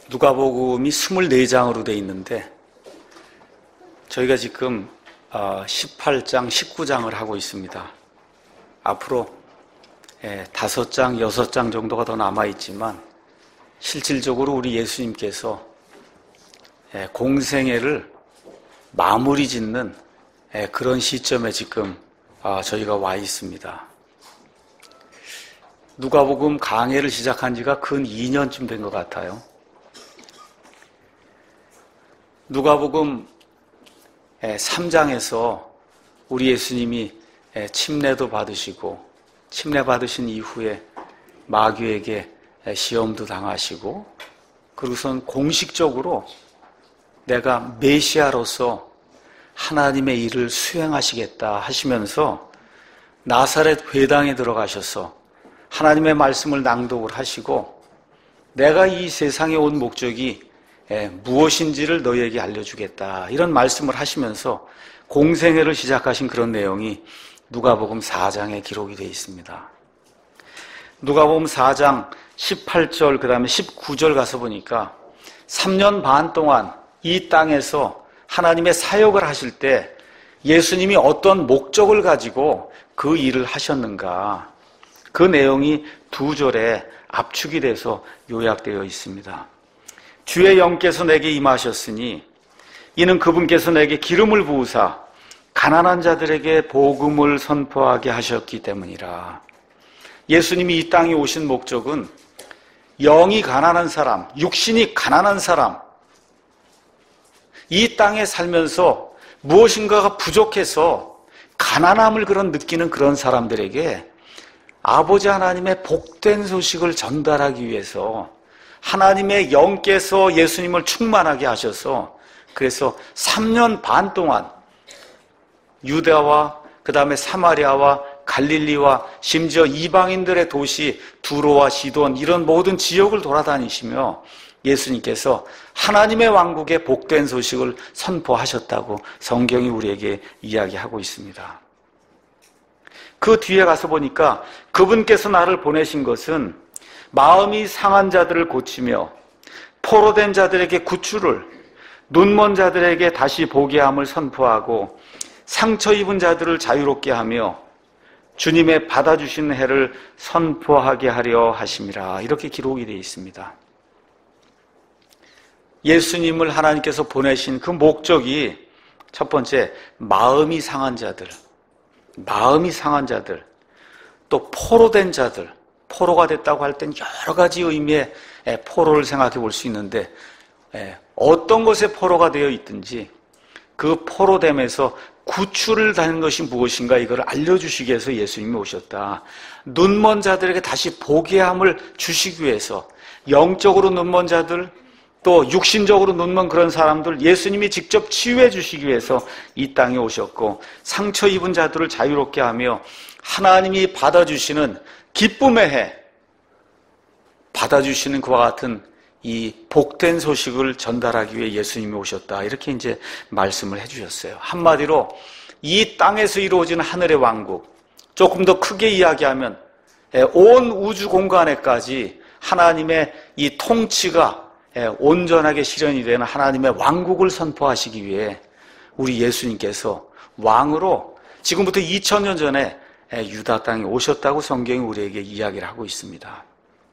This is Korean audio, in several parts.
누가복음이 24장으로 돼 있는데 저희가 지금 18장, 19장을 하고 있습니다. 앞으로 5장, 6장 정도가 더 남아있지만 실질적으로 우리 예수님께서 공생애를 마무리 짓는 그런 시점에 지금 저희가 와 있습니다. 누가복음 강해를 시작한 지가 근 2년쯤 된 것 같아요. 누가복음 3장에서 우리 예수님이 침례도 받으시고 침례 받으신 이후에 마귀에게 시험도 당하시고 그리고선 공식적으로 내가 메시아로서 하나님의 일을 수행하시겠다 하시면서 나사렛 회당에 들어가셔서 하나님의 말씀을 낭독을 하시고 내가 이 세상에 온 목적이 무엇인지를 너희에게 알려주겠다 이런 말씀을 하시면서 공생애를 시작하신 그런 내용이 누가복음 4장에 기록이 되어 있습니다. 누가복음 4장 18절 그 다음에 19절 가서 보니까 3년 반 동안 이 땅에서 하나님의 사역을 하실 때 예수님이 어떤 목적을 가지고 그 일을 하셨는가 그 내용이 2절에 압축이 돼서 요약되어 있습니다. 주의 영께서 내게 임하셨으니 이는 그분께서 내게 기름을 부으사 가난한 자들에게 복음을 선포하게 하셨기 때문이라. 예수님이 이 땅에 오신 목적은 영이 가난한 사람, 육신이 가난한 사람, 이 땅에 살면서 무엇인가가 부족해서 가난함을 느끼는 그런 사람들에게 아버지 하나님의 복된 소식을 전달하기 위해서 하나님의 영께서 예수님을 충만하게 하셔서 그래서 3년 반 동안 유다와 그 다음에 사마리아와 갈릴리와 심지어 이방인들의 도시 두로와 시돈 이런 모든 지역을 돌아다니시며 예수님께서 하나님의 왕국의 복된 소식을 선포하셨다고 성경이 우리에게 이야기하고 있습니다. 그 뒤에 가서 보니까 그분께서 나를 보내신 것은 마음이 상한 자들을 고치며 포로된 자들에게 구출을, 눈먼 자들에게 다시 보게 함을 선포하고 상처 입은 자들을 자유롭게 하며 주님의 받아주신 해를 선포하게 하려 하심이라 이렇게 기록이 되어 있습니다. 예수님을 하나님께서 보내신 그 목적이 첫 번째 마음이 상한 자들, 또 포로된 자들, 포로가 됐다고 할 땐 여러 가지 의미의 포로를 생각해 볼 수 있는데 어떤 것에 포로가 되어 있든지 그 포로됨에서 구출을 다는 것이 무엇인가 이걸 알려주시기 위해서 예수님이 오셨다. 눈먼 자들에게 다시 보게 함을 주시기 위해서 영적으로 눈먼 자들 또 육신적으로 눈먼 그런 사람들 예수님이 직접 치유해 주시기 위해서 이 땅에 오셨고 상처 입은 자들을 자유롭게 하며 하나님이 받아주시는 기쁨의 해 받아주시는 그와 같은 이 복된 소식을 전달하기 위해 예수님이 오셨다 이렇게 이제 말씀을 해주셨어요. 한마디로 이 땅에서 이루어지는 하늘의 왕국 조금 더 크게 이야기하면 온 우주 공간에까지 하나님의 이 통치가 온전하게 실현이 되는 하나님의 왕국을 선포하시기 위해 우리 예수님께서 왕으로 지금부터 2000년 전에 유다 땅에 오셨다고 성경이 우리에게 이야기를 하고 있습니다.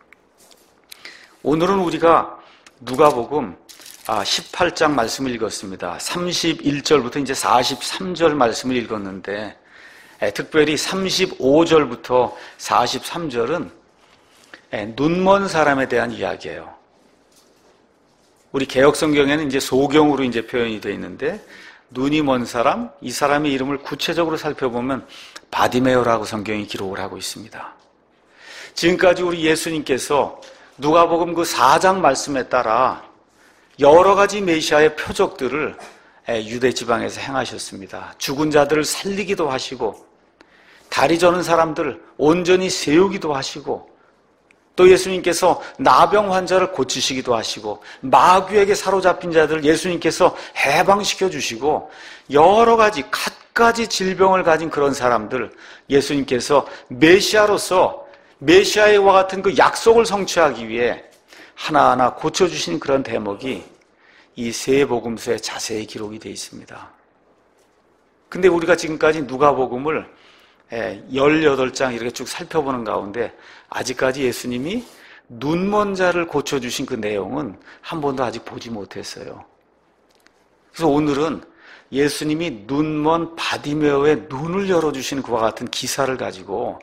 오늘은 우리가 누가복음 18장 말씀을 읽었습니다. 31절부터 이제 43절 말씀을 읽었는데 특별히 35절부터 43절은 눈먼 사람에 대한 이야기예요. 우리 개역 성경에는 이제 소경으로 이제 표현이 되어 있는데 눈이 먼 사람, 이 사람의 이름을 구체적으로 살펴보면 바디메오라고 성경이 기록을 하고 있습니다. 지금까지 우리 예수님께서 누가복음 그 4장 말씀에 따라 여러 가지 메시아의 표적들을 유대 지방에서 행하셨습니다. 죽은 자들을 살리기도 하시고 다리 저는 사람들 온전히 세우기도 하시고 또 예수님께서 나병 환자를 고치시기도 하시고 마귀에게 사로잡힌 자들을 예수님께서 해방시켜 주시고 여러 가지 갖가지 질병을 가진 그런 사람들 예수님께서 메시아로서 메시아와 같은 그 약속을 성취하기 위해 하나하나 고쳐주신 그런 대목이 이 세 복음서에 자세히 기록이 되어 있습니다. 근데 우리가 지금까지 누가복음을 18장 이렇게 쭉 살펴보는 가운데 아직까지 예수님이 눈먼 자를 고쳐주신 그 내용은 한 번도 아직 보지 못했어요. 그래서 오늘은 예수님이 눈먼 바디메오의 눈을 열어주시는 그와 같은 기사를 가지고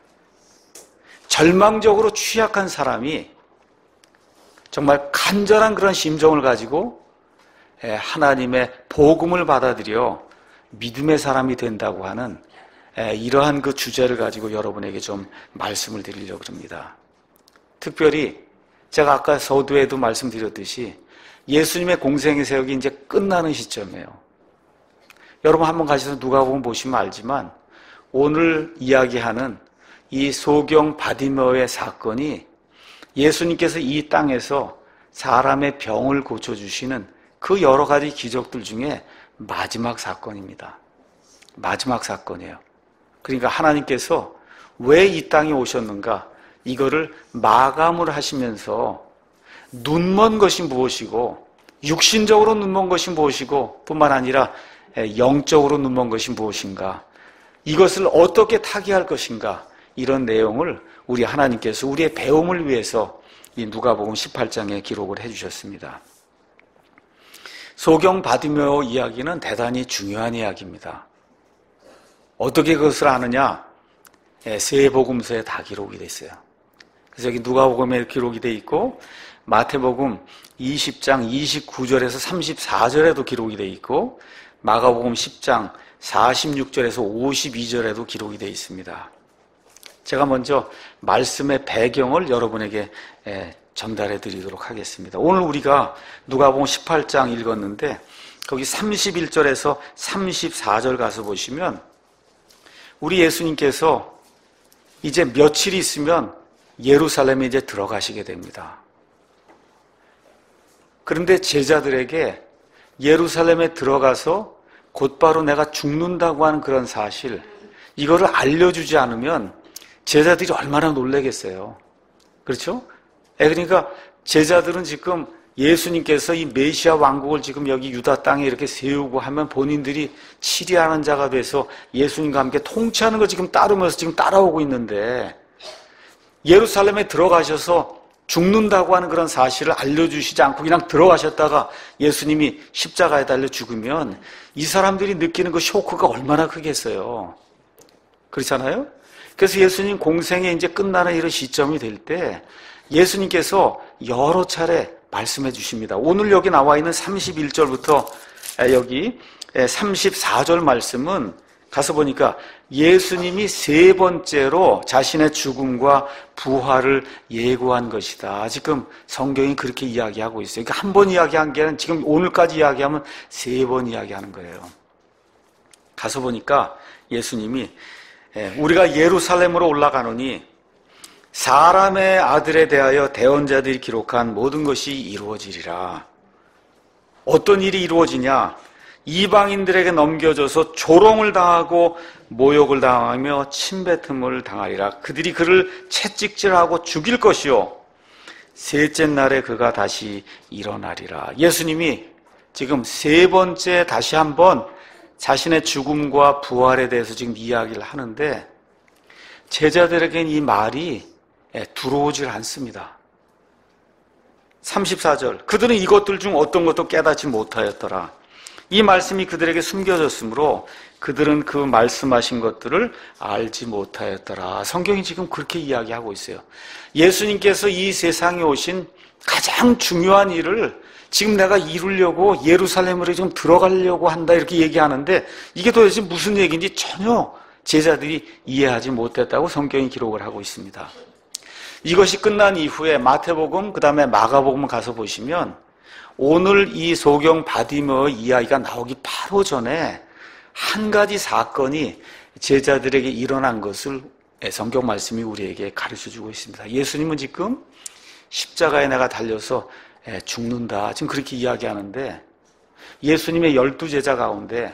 절망적으로 취약한 사람이 정말 간절한 그런 심정을 가지고 하나님의 복음을 받아들여 믿음의 사람이 된다고 하는 이러한 그 주제를 가지고 여러분에게 좀 말씀을 드리려고 합니다. 특별히 제가 아까 서두에도 말씀드렸듯이 예수님의 공생의 세력이 이제 끝나는 시점이에요. 여러분 한번 가셔서 누가복음 보시면 알지만 오늘 이야기하는 이 소경 바디메오의 사건이 예수님께서 이 땅에서 사람의 병을 고쳐주시는 그 여러 가지 기적들 중에 마지막 사건입니다. 마지막 사건이에요. 그러니까 하나님께서 왜 이 땅에 오셨는가? 이거를 마감을 하시면서 눈먼 것이 무엇이고 육신적으로 눈먼 것이 무엇이고 뿐만 아니라 영적으로 눈먼 것이 무엇인가? 이것을 어떻게 타개할 것인가? 이런 내용을 우리 하나님께서 우리의 배움을 위해서 이 누가복음 18장에 기록을 해주셨습니다. 소경 바디메오 이야기는 대단히 중요한 이야기입니다. 어떻게 그것을 아느냐? 세 복음서에 다 기록이 되어 있어요. 그래서 여기 누가복음에 기록이 되어 있고 마태복음 20장 29절에서 34절에도 기록이 되어 있고 마가복음 10장 46절에서 52절에도 기록이 되어 있습니다. 제가 먼저 말씀의 배경을 여러분에게 전달해 드리도록 하겠습니다. 오늘 우리가 누가복음 18장 읽었는데 거기 31절에서 34절 가서 보시면 우리 예수님께서 이제 며칠이 있으면 예루살렘에 이제 들어가시게 됩니다. 그런데 제자들에게 예루살렘에 들어가서 곧바로 내가 죽는다고 하는 그런 사실, 이거를 알려주지 않으면 제자들이 얼마나 놀라겠어요. 그렇죠? 그러니까 제자들은 지금 예수님께서 이 메시아 왕국을 지금 여기 유다 땅에 이렇게 세우고 하면 본인들이 치리하는 자가 돼서 예수님과 함께 통치하는 걸 지금 따르면서 지금 따라오고 있는데 예루살렘에 들어가셔서 죽는다고 하는 그런 사실을 알려주시지 않고 그냥 들어가셨다가 예수님이 십자가에 달려 죽으면 이 사람들이 느끼는 그 쇼크가 얼마나 크겠어요. 그렇잖아요? 그래서 예수님 공생에 이제 끝나는 이런 시점이 될 때 예수님께서 여러 차례 말씀해 주십니다. 오늘 여기 나와 있는 31절부터 여기 34절 말씀은 가서 보니까 예수님이 세 번째로 자신의 죽음과 부활을 예고한 것이다. 지금 성경이 그렇게 이야기하고 있어요. 그러니까 한 번 이야기한 게 아니라 지금 오늘까지 이야기하면 세 번 이야기하는 거예요. 가서 보니까 예수님이 우리가 예루살렘으로 올라가노니 사람의 아들에 대하여 대언자들이 기록한 모든 것이 이루어지리라. 어떤 일이 이루어지냐? 이방인들에게 넘겨져서 조롱을 당하고 모욕을 당하며 침뱉음을 당하리라. 그들이 그를 채찍질하고 죽일 것이요 셋째 날에 그가 다시 일어나리라. 예수님이 지금 세 번째 다시 한번 자신의 죽음과 부활에 대해서 지금 이야기를 하는데 제자들에게는 이 말이 들어오질 않습니다. 34절 그들은 이것들 중 어떤 것도 깨닫지 못하였더라. 이 말씀이 그들에게 숨겨졌으므로 그들은 그 말씀하신 것들을 알지 못하였더라. 성경이 지금 그렇게 이야기하고 있어요. 예수님께서 이 세상에 오신 가장 중요한 일을 지금 내가 이루려고 예루살렘으로 지금 들어가려고 한다 이렇게 얘기하는데 이게 도대체 무슨 얘기인지 전혀 제자들이 이해하지 못했다고 성경이 기록을 하고 있습니다. 이것이 끝난 이후에 마태복음 그 다음에 마가복음 가서 보시면 오늘 이 소경 바디메오 이야기가 나오기 바로 전에 한 가지 사건이 제자들에게 일어난 것을 성경 말씀이 우리에게 가르쳐주고 있습니다. 예수님은 지금 십자가에 내가 달려서 죽는다 지금 그렇게 이야기하는데 예수님의 12제자 가운데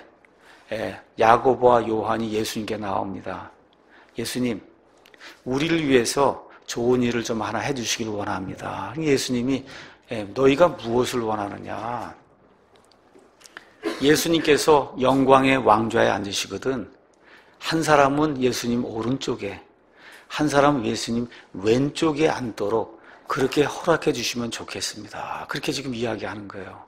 야고보와 요한이 예수님께 나옵니다. 예수님, 우리를 위해서 좋은 일을 좀 하나 해주시길 원합니다. 예수님이 너희가 무엇을 원하느냐? 예수님께서 영광의 왕좌에 앉으시거든 한 사람은 예수님 오른쪽에, 한 사람은 예수님 왼쪽에 앉도록 그렇게 허락해 주시면 좋겠습니다. 그렇게 지금 이야기하는 거예요.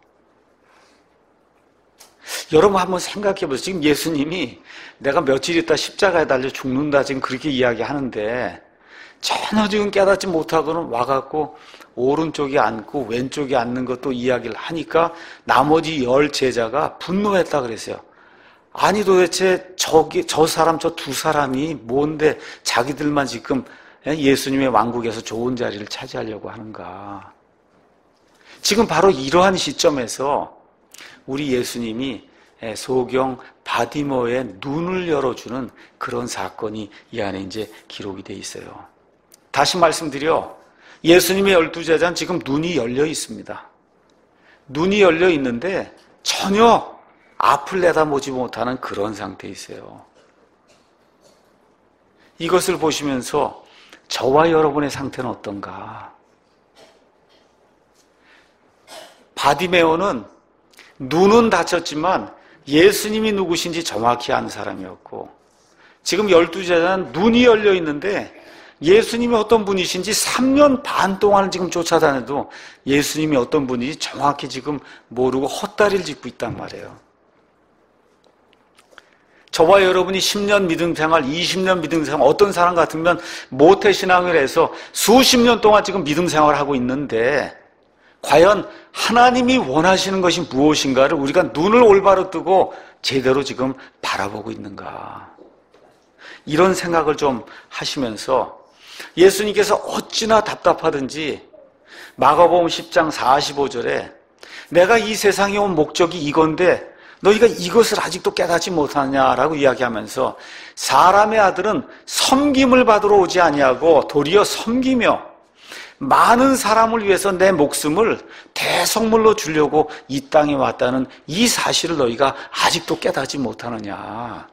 여러분 한번 생각해 보세요. 지금 예수님이 내가 며칠 있다 십자가에 달려 죽는다 지금 그렇게 이야기하는데 전혀 지금 깨닫지 못하고는 와갖고 오른쪽에 앉고 왼쪽에 앉는 것도 이야기를 하니까 나머지 10 제자가 분노했다 그랬어요. 아니 도대체 저 사람 저 두 사람이 뭔데 자기들만 지금 예수님의 왕국에서 좋은 자리를 차지하려고 하는가. 지금 바로 이러한 시점에서 우리 예수님이 소경 바디모의 눈을 열어주는 그런 사건이 이 안에 이제 기록이 돼 있어요. 다시 말씀드려 예수님의 12제자는 지금 눈이 열려 있습니다. 눈이 열려 있는데 전혀 앞을 내다보지 못하는 그런 상태에 있어요. 이것을 보시면서 저와 여러분의 상태는 어떤가? 바디메오는 눈은 다쳤지만 예수님이 누구신지 정확히 아는 사람이었고 지금 12제자는 눈이 열려 있는데 예수님이 어떤 분이신지 3년 반 동안 지금 쫓아다녀도 예수님이 어떤 분인지 정확히 지금 모르고 헛다리를 짚고 있단 말이에요. 저와 여러분이 10년 믿음생활, 20년 믿음생활, 어떤 사람 같으면 모태신앙을 해서 수십 년 동안 지금 믿음생활을 하고 있는데 과연 하나님이 원하시는 것이 무엇인가를 우리가 눈을 올바로 뜨고 제대로 지금 바라보고 있는가. 이런 생각을 좀 하시면서 예수님께서 어찌나 답답하든지 마가복음 10장 45절에 내가 이 세상에 온 목적이 이건데 너희가 이것을 아직도 깨닫지 못하냐라고 이야기하면서 사람의 아들은 섬김을 받으러 오지 아니하고 도리어 섬기며 많은 사람을 위해서 내 목숨을 대성물로 주려고 이 땅에 왔다는 이 사실을 너희가 아직도 깨닫지 못하느냐.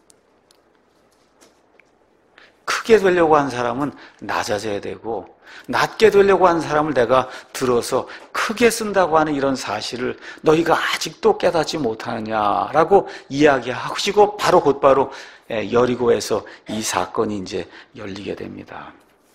크게 되려고 한 사람은 낮아져야 되고 낮게 되려고 한 사람을 내가 들어서 크게 쓴다고 하는 이런 사실을 너희가 아직도 깨닫지 못하느냐라고 이야기하시고 바로 곧바로 여리고에서 이 사건이 이제 열리게 됩니다.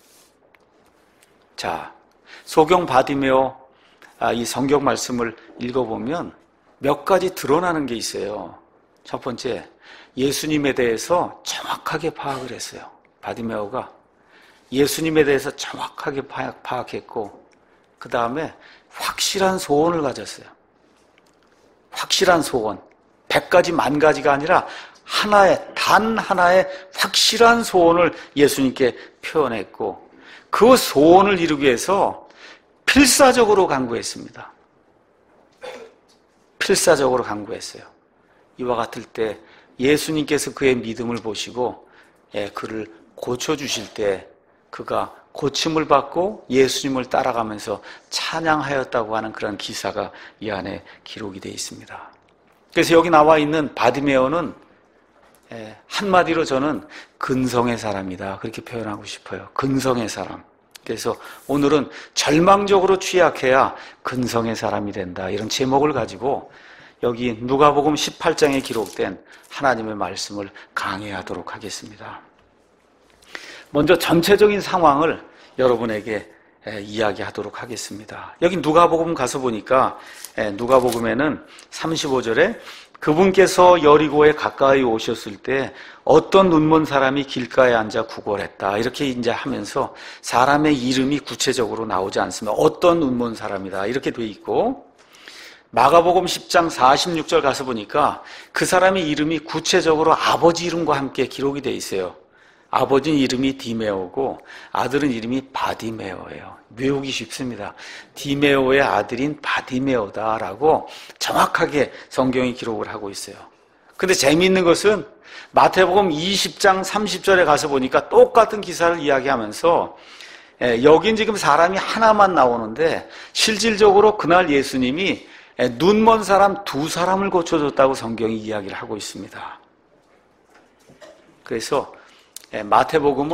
자, 소경 바디메오 이 성경 말씀을 읽어보면 몇 가지 드러나는 게 있어요. 첫 번째, 예수님에 대해서 정확하게 파악을 했어요. 바디메오가 예수님에 대해서 정확하게 파악했고 그 다음에 확실한 소원을 가졌어요. 확실한 소원. 100가지, 10,000가지가 아니라 단 하나의 확실한 소원을 예수님께 표현했고 그 소원을 이루기 위해서 필사적으로 간구했습니다. 필사적으로 간구했어요. 이와 같을 때 예수님께서 그의 믿음을 보시고 그를 고쳐주실 때 그가 고침을 받고 예수님을 따라가면서 찬양하였다고 하는 그런 기사가 이 안에 기록이 되어 있습니다. 그래서 여기 나와 있는 바디메오는 한마디로 저는 근성의 사람이다 그렇게 표현하고 싶어요. 근성의 사람. 그래서 오늘은 절망적으로 취약해야 근성의 사람이 된다 이런 제목을 가지고 여기 누가복음 18장에 기록된 하나님의 말씀을 강해하도록 하겠습니다. 먼저 전체적인 상황을 여러분에게 이야기하도록 하겠습니다. 여기 누가복음 가서 보니까 누가복음에는 35절에 그분께서 여리고에 가까이 오셨을 때 어떤 눈먼 사람이 길가에 앉아 구걸했다 이렇게 이제 하면서 사람의 이름이 구체적으로 나오지 않습니다. 어떤 눈먼 사람이다 이렇게 돼 있고 마가복음 10장 46절 가서 보니까 그 사람의 이름이 구체적으로 아버지 이름과 함께 기록이 돼 있어요. 아버지는 이름이 디메오고 아들은 이름이 바디메오예요. 외우기 쉽습니다. 디메오의 아들인 바디메오다라고 정확하게 성경이 기록을 하고 있어요. 근데 재미있는 것은 마태복음 20장 30절에 가서 보니까 똑같은 기사를 이야기하면서 여긴 지금 사람이 하나만 나오는데 실질적으로 그날 예수님이 눈먼 사람 2사람을 고쳐줬다고 성경이 이야기를 하고 있습니다. 그래서 마태복음은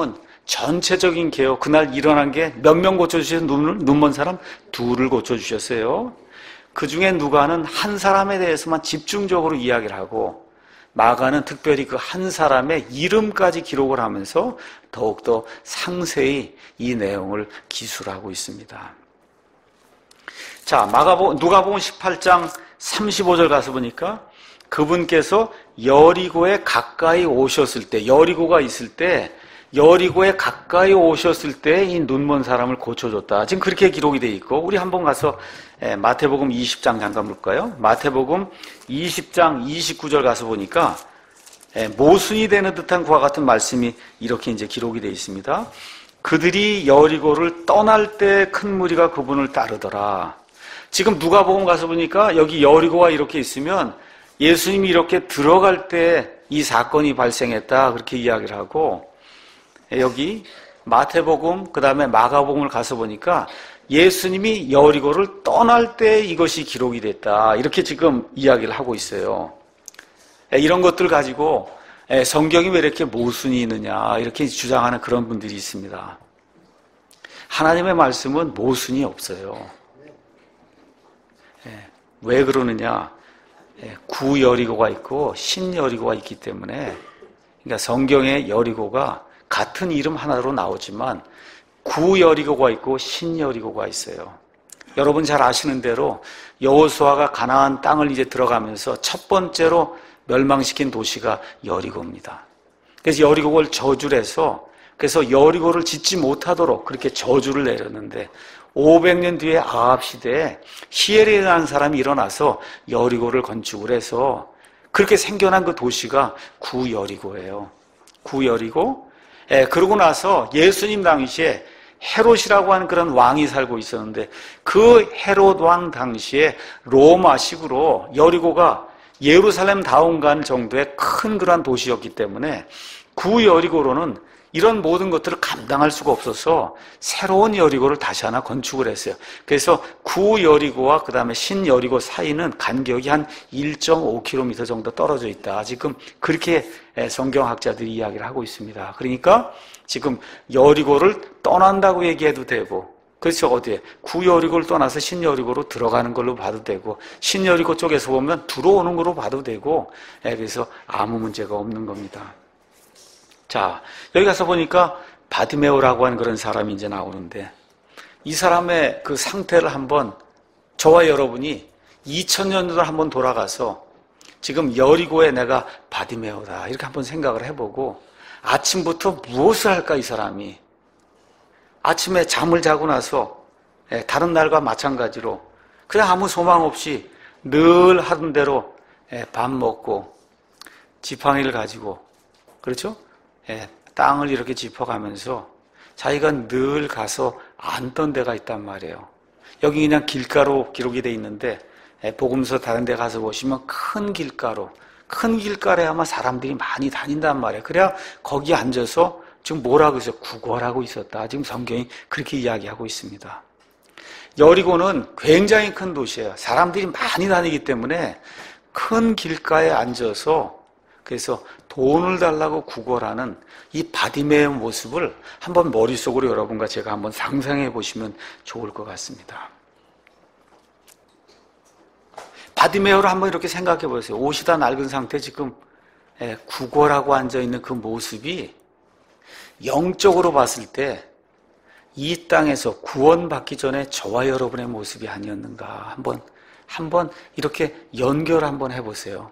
전체적인 개요. 그날 일어난 게 몇 명 고쳐주셨어요? 눈먼 사람? 2를 고쳐주셨어요. 그 중에 누가는 한 사람에 대해서만 집중적으로 이야기를 하고, 마가는 특별히 그 한 사람의 이름까지 기록을 하면서 더욱더 상세히 이 내용을 기술하고 있습니다. 자, 누가복음 18장 35절 가서 보니까 그분께서 여리고에 가까이 오셨을 때, 여리고가 있을 때, 여리고에 가까이 오셨을 때 이 눈먼 사람을 고쳐줬다. 지금 그렇게 기록이 되어 있고, 우리 한번 가서 마태복음 20장 잠깐 볼까요? 마태복음 20장 29절 가서 보니까 모순이 되는 듯한 그와 같은 말씀이 이렇게 이제 기록이 되어 있습니다. 그들이 여리고를 떠날 때 큰 무리가 그분을 따르더라. 지금 누가복음 가서 보니까 여기 여리고가 이렇게 있으면 예수님이 이렇게 들어갈 때 이 사건이 발생했다 그렇게 이야기를 하고, 여기 마태복음 그 다음에 마가복음을 가서 보니까 예수님이 여리고를 떠날 때 이것이 기록이 됐다 이렇게 지금 이야기를 하고 있어요. 이런 것들 가지고 성경이 왜 이렇게 모순이 있느냐 이렇게 주장하는 그런 분들이 있습니다. 하나님의 말씀은 모순이 없어요. 왜 그러느냐? 구여리고가 있고 신여리고가 있기 때문에, 그러니까 성경의 여리고가 같은 이름 하나로 나오지만 구여리고가 있고 신여리고가 있어요. 여러분 잘 아시는 대로 여호수아가 가나안 땅을 이제 들어가면서 첫 번째로 멸망시킨 도시가 여리고입니다. 그래서 여리고를 저주를 해서, 그래서 여리고를 짓지 못하도록 그렇게 저주를 내렸는데 500년 뒤에 아합 시대에 히엘이라는 사람이 일어나서 여리고를 건축을 해서 그렇게 생겨난 그 도시가 구여리고예요. 구여리고. 그러고 나서 예수님 당시에 헤롯이라고 하는 그런 왕이 살고 있었는데, 그 헤롯 왕 당시에 로마식으로 여리고가 예루살렘 다운간 정도의 큰 그런 도시였기 때문에 구여리고로는 이런 모든 것들을 감당할 수가 없어서 새로운 여리고를 다시 하나 건축을 했어요. 그래서 구여리고와 그 다음에 신여리고 사이는 간격이 한 1.5km 정도 떨어져 있다. 지금 그렇게 성경학자들이 이야기를 하고 있습니다. 그러니까 지금 여리고를 떠난다고 얘기해도 되고, 그렇죠. 어디에? 구여리고를 떠나서 신여리고로 들어가는 걸로 봐도 되고, 신여리고 쪽에서 보면 들어오는 걸로 봐도 되고, 그래서 아무 문제가 없는 겁니다. 자, 여기 가서 보니까 바디메오라고 하는 그런 사람이 이제 나오는데, 이 사람의 그 상태를 한번 저와 여러분이 2000년 전으로 한번 돌아가서 지금 여리고에 내가 바디메오다 이렇게 한번 생각을 해보고, 아침부터 무엇을 할까 이 사람이. 아침에 잠을 자고 나서 다른 날과 마찬가지로 그냥 아무 소망 없이 늘 하던 대로 밥 먹고 지팡이를 가지고, 그렇죠? 땅을 이렇게 짚어가면서 자기가 늘 가서 앉던 데가 있단 말이에요. 여기 그냥 길가로 기록이 돼 있는데 복음서 다른 데 가서 보시면 큰 길가에 아마 사람들이 많이 다닌단 말이에요. 그래야 거기 앉아서 지금 뭐라고 해서 구걸하고 있었다. 지금 성경이 그렇게 이야기하고 있습니다. 여리고는 굉장히 큰 도시예요. 사람들이 많이 다니기 때문에 큰 길가에 앉아서 그래서 돈을 달라고 구걸하는 이 바디메오의 모습을 한번 머릿속으로 여러분과 제가 한번 상상해 보시면 좋을 것 같습니다. 바디메오를 한번 이렇게 생각해 보세요. 옷이 다 낡은 상태 지금 구걸하고 앉아있는 그 모습이 영적으로 봤을 때 이 땅에서 구원받기 전에 저와 여러분의 모습이 아니었는가 한번 이렇게 연결 한번 해보세요.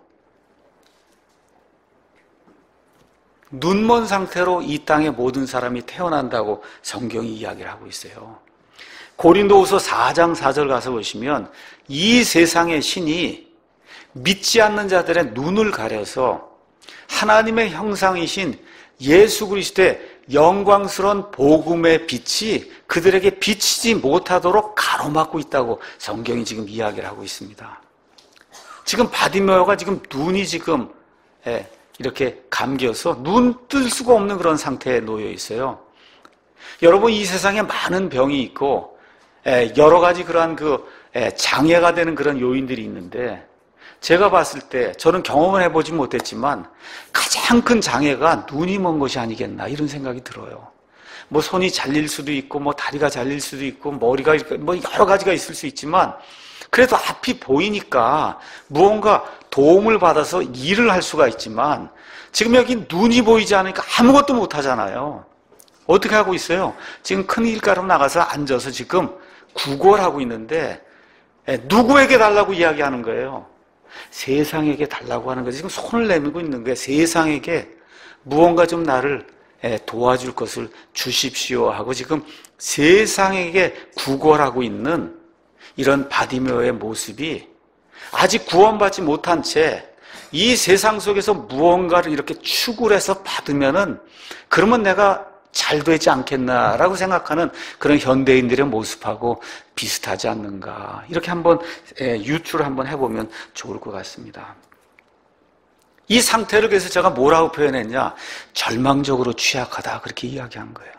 눈먼 상태로 이 땅의 모든 사람이 태어난다고 성경이 이야기를 하고 있어요. 고린도후서 4장 4절 가서 보시면 이 세상의 신이 믿지 않는 자들의 눈을 가려서 하나님의 형상이신 예수 그리스도의 영광스러운 복음의 빛이 그들에게 비치지 못하도록 가로막고 있다고 성경이 지금 이야기를 하고 있습니다. 지금 바디메오가 지금 눈이 지금 이렇게 감겨서 눈 뜰 수가 없는 그런 상태에 놓여 있어요. 여러분, 이 세상에 많은 병이 있고 여러 가지 그러한 장애가 되는 그런 요인들이 있는데, 제가 봤을 때 저는 경험을 해보지 못했지만 가장 큰 장애가 눈이 먼 것이 아니겠나 이런 생각이 들어요. 뭐 손이 잘릴 수도 있고 뭐 다리가 잘릴 수도 있고 머리가 뭐 여러 가지가 있을 수 있지만 그래도 앞이 보이니까 무언가 도움을 받아서 일을 할 수가 있지만 지금 여기 눈이 보이지 않으니까 아무것도 못 하잖아요. 어떻게 하고 있어요? 지금 큰 길가로 나가서 앉아서 지금 구걸 하고 있는데 누구에게 달라고 이야기하는 거예요? 세상에게 달라고 하는 거예요. 지금 손을 내밀고 있는 거예요. 세상에게 무언가 좀 나를 도와줄 것을 주십시오 하고 지금 세상에게 구걸하고 있는 이런 바디메오의 모습이 아직 구원받지 못한 채 이 세상 속에서 무언가를 이렇게 추구를 해서 받으면은 그러면 내가 잘 되지 않겠나라고 생각하는 그런 현대인들의 모습하고 비슷하지 않는가. 이렇게 한번 유추를 한번 해보면 좋을 것 같습니다. 이 상태를 그래서 제가 뭐라고 표현했냐? 절망적으로 취약하다 그렇게 이야기한 거예요.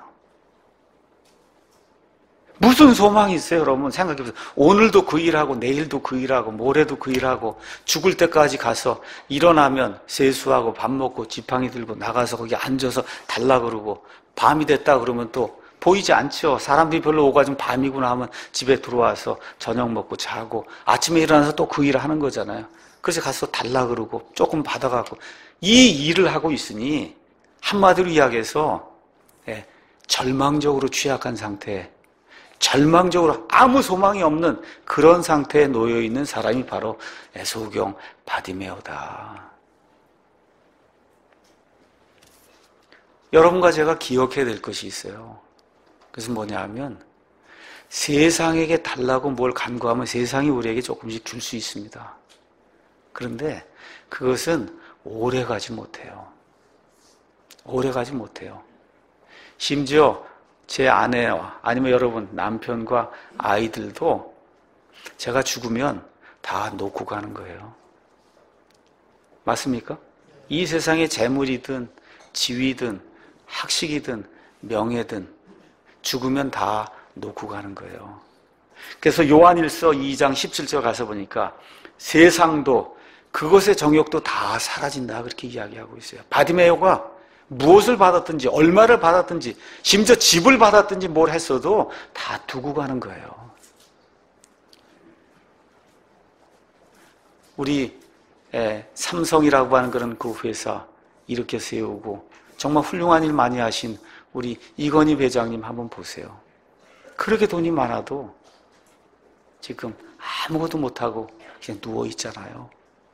무슨 소망이 있어요, 여러분? 생각해보세요. 오늘도 그 일하고 내일도 그 일하고 모레도 그 일하고 죽을 때까지 가서 일어나면 세수하고 밥 먹고 지팡이 들고 나가서 거기 앉아서 달라 그러고 밤이 됐다 그러면 또 보이지 않죠. 사람들이 별로 오가 좀 밤이구나 하면 집에 들어와서 저녁 먹고 자고 아침에 일어나서 또 그 일을 하는 거잖아요. 그래서 가서 달라 그러고 조금 받아가고 이 일을 하고 있으니 한마디로 이야기해서 절망적으로 취약한 상태, 절망적으로 아무 소망이 없는 그런 상태에 놓여있는 사람이 바로 소경 바디메오다. 여러분과 제가 기억해야 될 것이 있어요. 그래서 뭐냐 하면 세상에게 달라고 뭘 간구하면 세상이 우리에게 조금씩 줄 수 있습니다. 그런데 그것은 오래가지 못해요. 오래가지 못해요. 심지어 제 아내와 아니면 여러분 남편과 아이들도 제가 죽으면 다 놓고 가는 거예요. 맞습니까? 이 세상의 재물이든 지위든 학식이든 명예든 죽으면 다 놓고 가는 거예요. 그래서 요한일서 2장 17절 가서 보니까 세상도 그것의 정욕도 다 사라진다 그렇게 이야기하고 있어요. 바디메오가 무엇을 받았든지 얼마를 받았든지 심지어 집을 받았든지 뭘 했어도 다 두고 가는 거예요. 우리 삼성이라고 하는 그런 그 회사 이렇게 세우고 정말 훌륭한 일 많이 하신 우리 이건희 회장님 한번 보세요. 그렇게 돈이 많아도 지금 아무것도 못하고 그냥 누워있잖아요.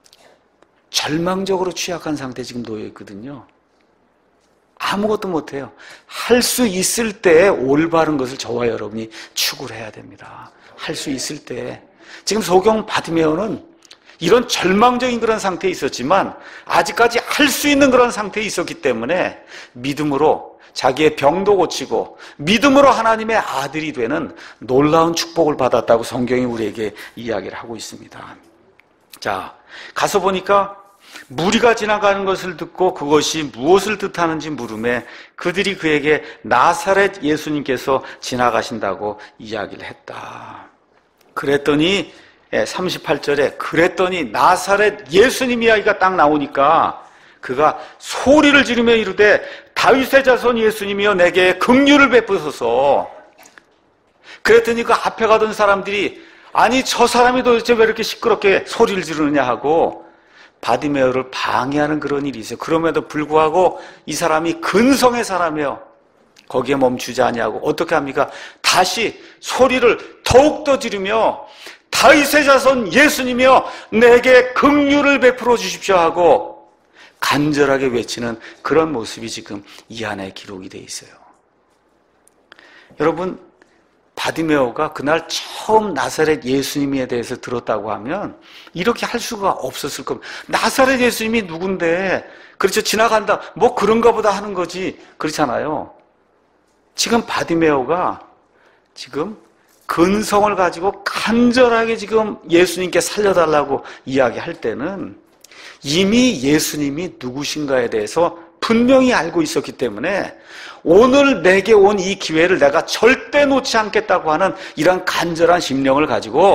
절망적으로 취약한 상태에 지금 놓여있거든요. 아무것도 못해요. 할 수 있을 때 올바른 것을 저와 여러분이 추구를 해야 됩니다. 할 수 있을 때. 지금 소경 바디메오는 이런 절망적인 그런 상태에 있었지만 아직까지 할 수 있는 그런 상태에 있었기 때문에 믿음으로 자기의 병도 고치고 믿음으로 하나님의 아들이 되는 놀라운 축복을 받았다고 성경이 우리에게 이야기를 하고 있습니다. 자, 가서 보니까 무리가 지나가는 것을 듣고 그것이 무엇을 뜻하는지 물음에 그들이 그에게 나사렛 예수님께서 지나가신다고 이야기를 했다. 그랬더니 38절에 그랬더니 나사렛 예수님 이야기가 딱 나오니까 그가 소리를 지르며 이르되 다윗의 자손 예수님이여 내게 긍휼을 베푸소서. 그랬더니 그 앞에 가던 사람들이 아니 저 사람이 도대체 왜 이렇게 시끄럽게 소리를 지르느냐 하고 바디메오를 방해하는 그런 일이 있어요. 그럼에도 불구하고 이 사람이 근성의 사람이에요. 거기에 멈추지 아니하고 어떻게 합니까? 다시 소리를 더욱더 지르며 다윗의 자손 예수님이여 내게 긍휼을 베풀어 주십시오 하고 간절하게 외치는 그런 모습이 지금 이 안에 기록이 되어 있어요. 여러분 바디메오가 그날 처음 나사렛 예수님에 대해서 들었다고 하면 이렇게 할 수가 없었을 겁니다. 나사렛 예수님이 누군데 그렇죠 지나간다 뭐 그런가 보다 하는 거지 그렇잖아요. 지금 바디메오가 지금 근성을 가지고 간절하게 지금 예수님께 살려달라고 이야기할 때는 이미 예수님이 누구신가에 대해서 분명히 알고 있었기 때문에 오늘 내게 온 이 기회를 내가 절대 놓지 않겠다고 하는 이런 간절한 심령을 가지고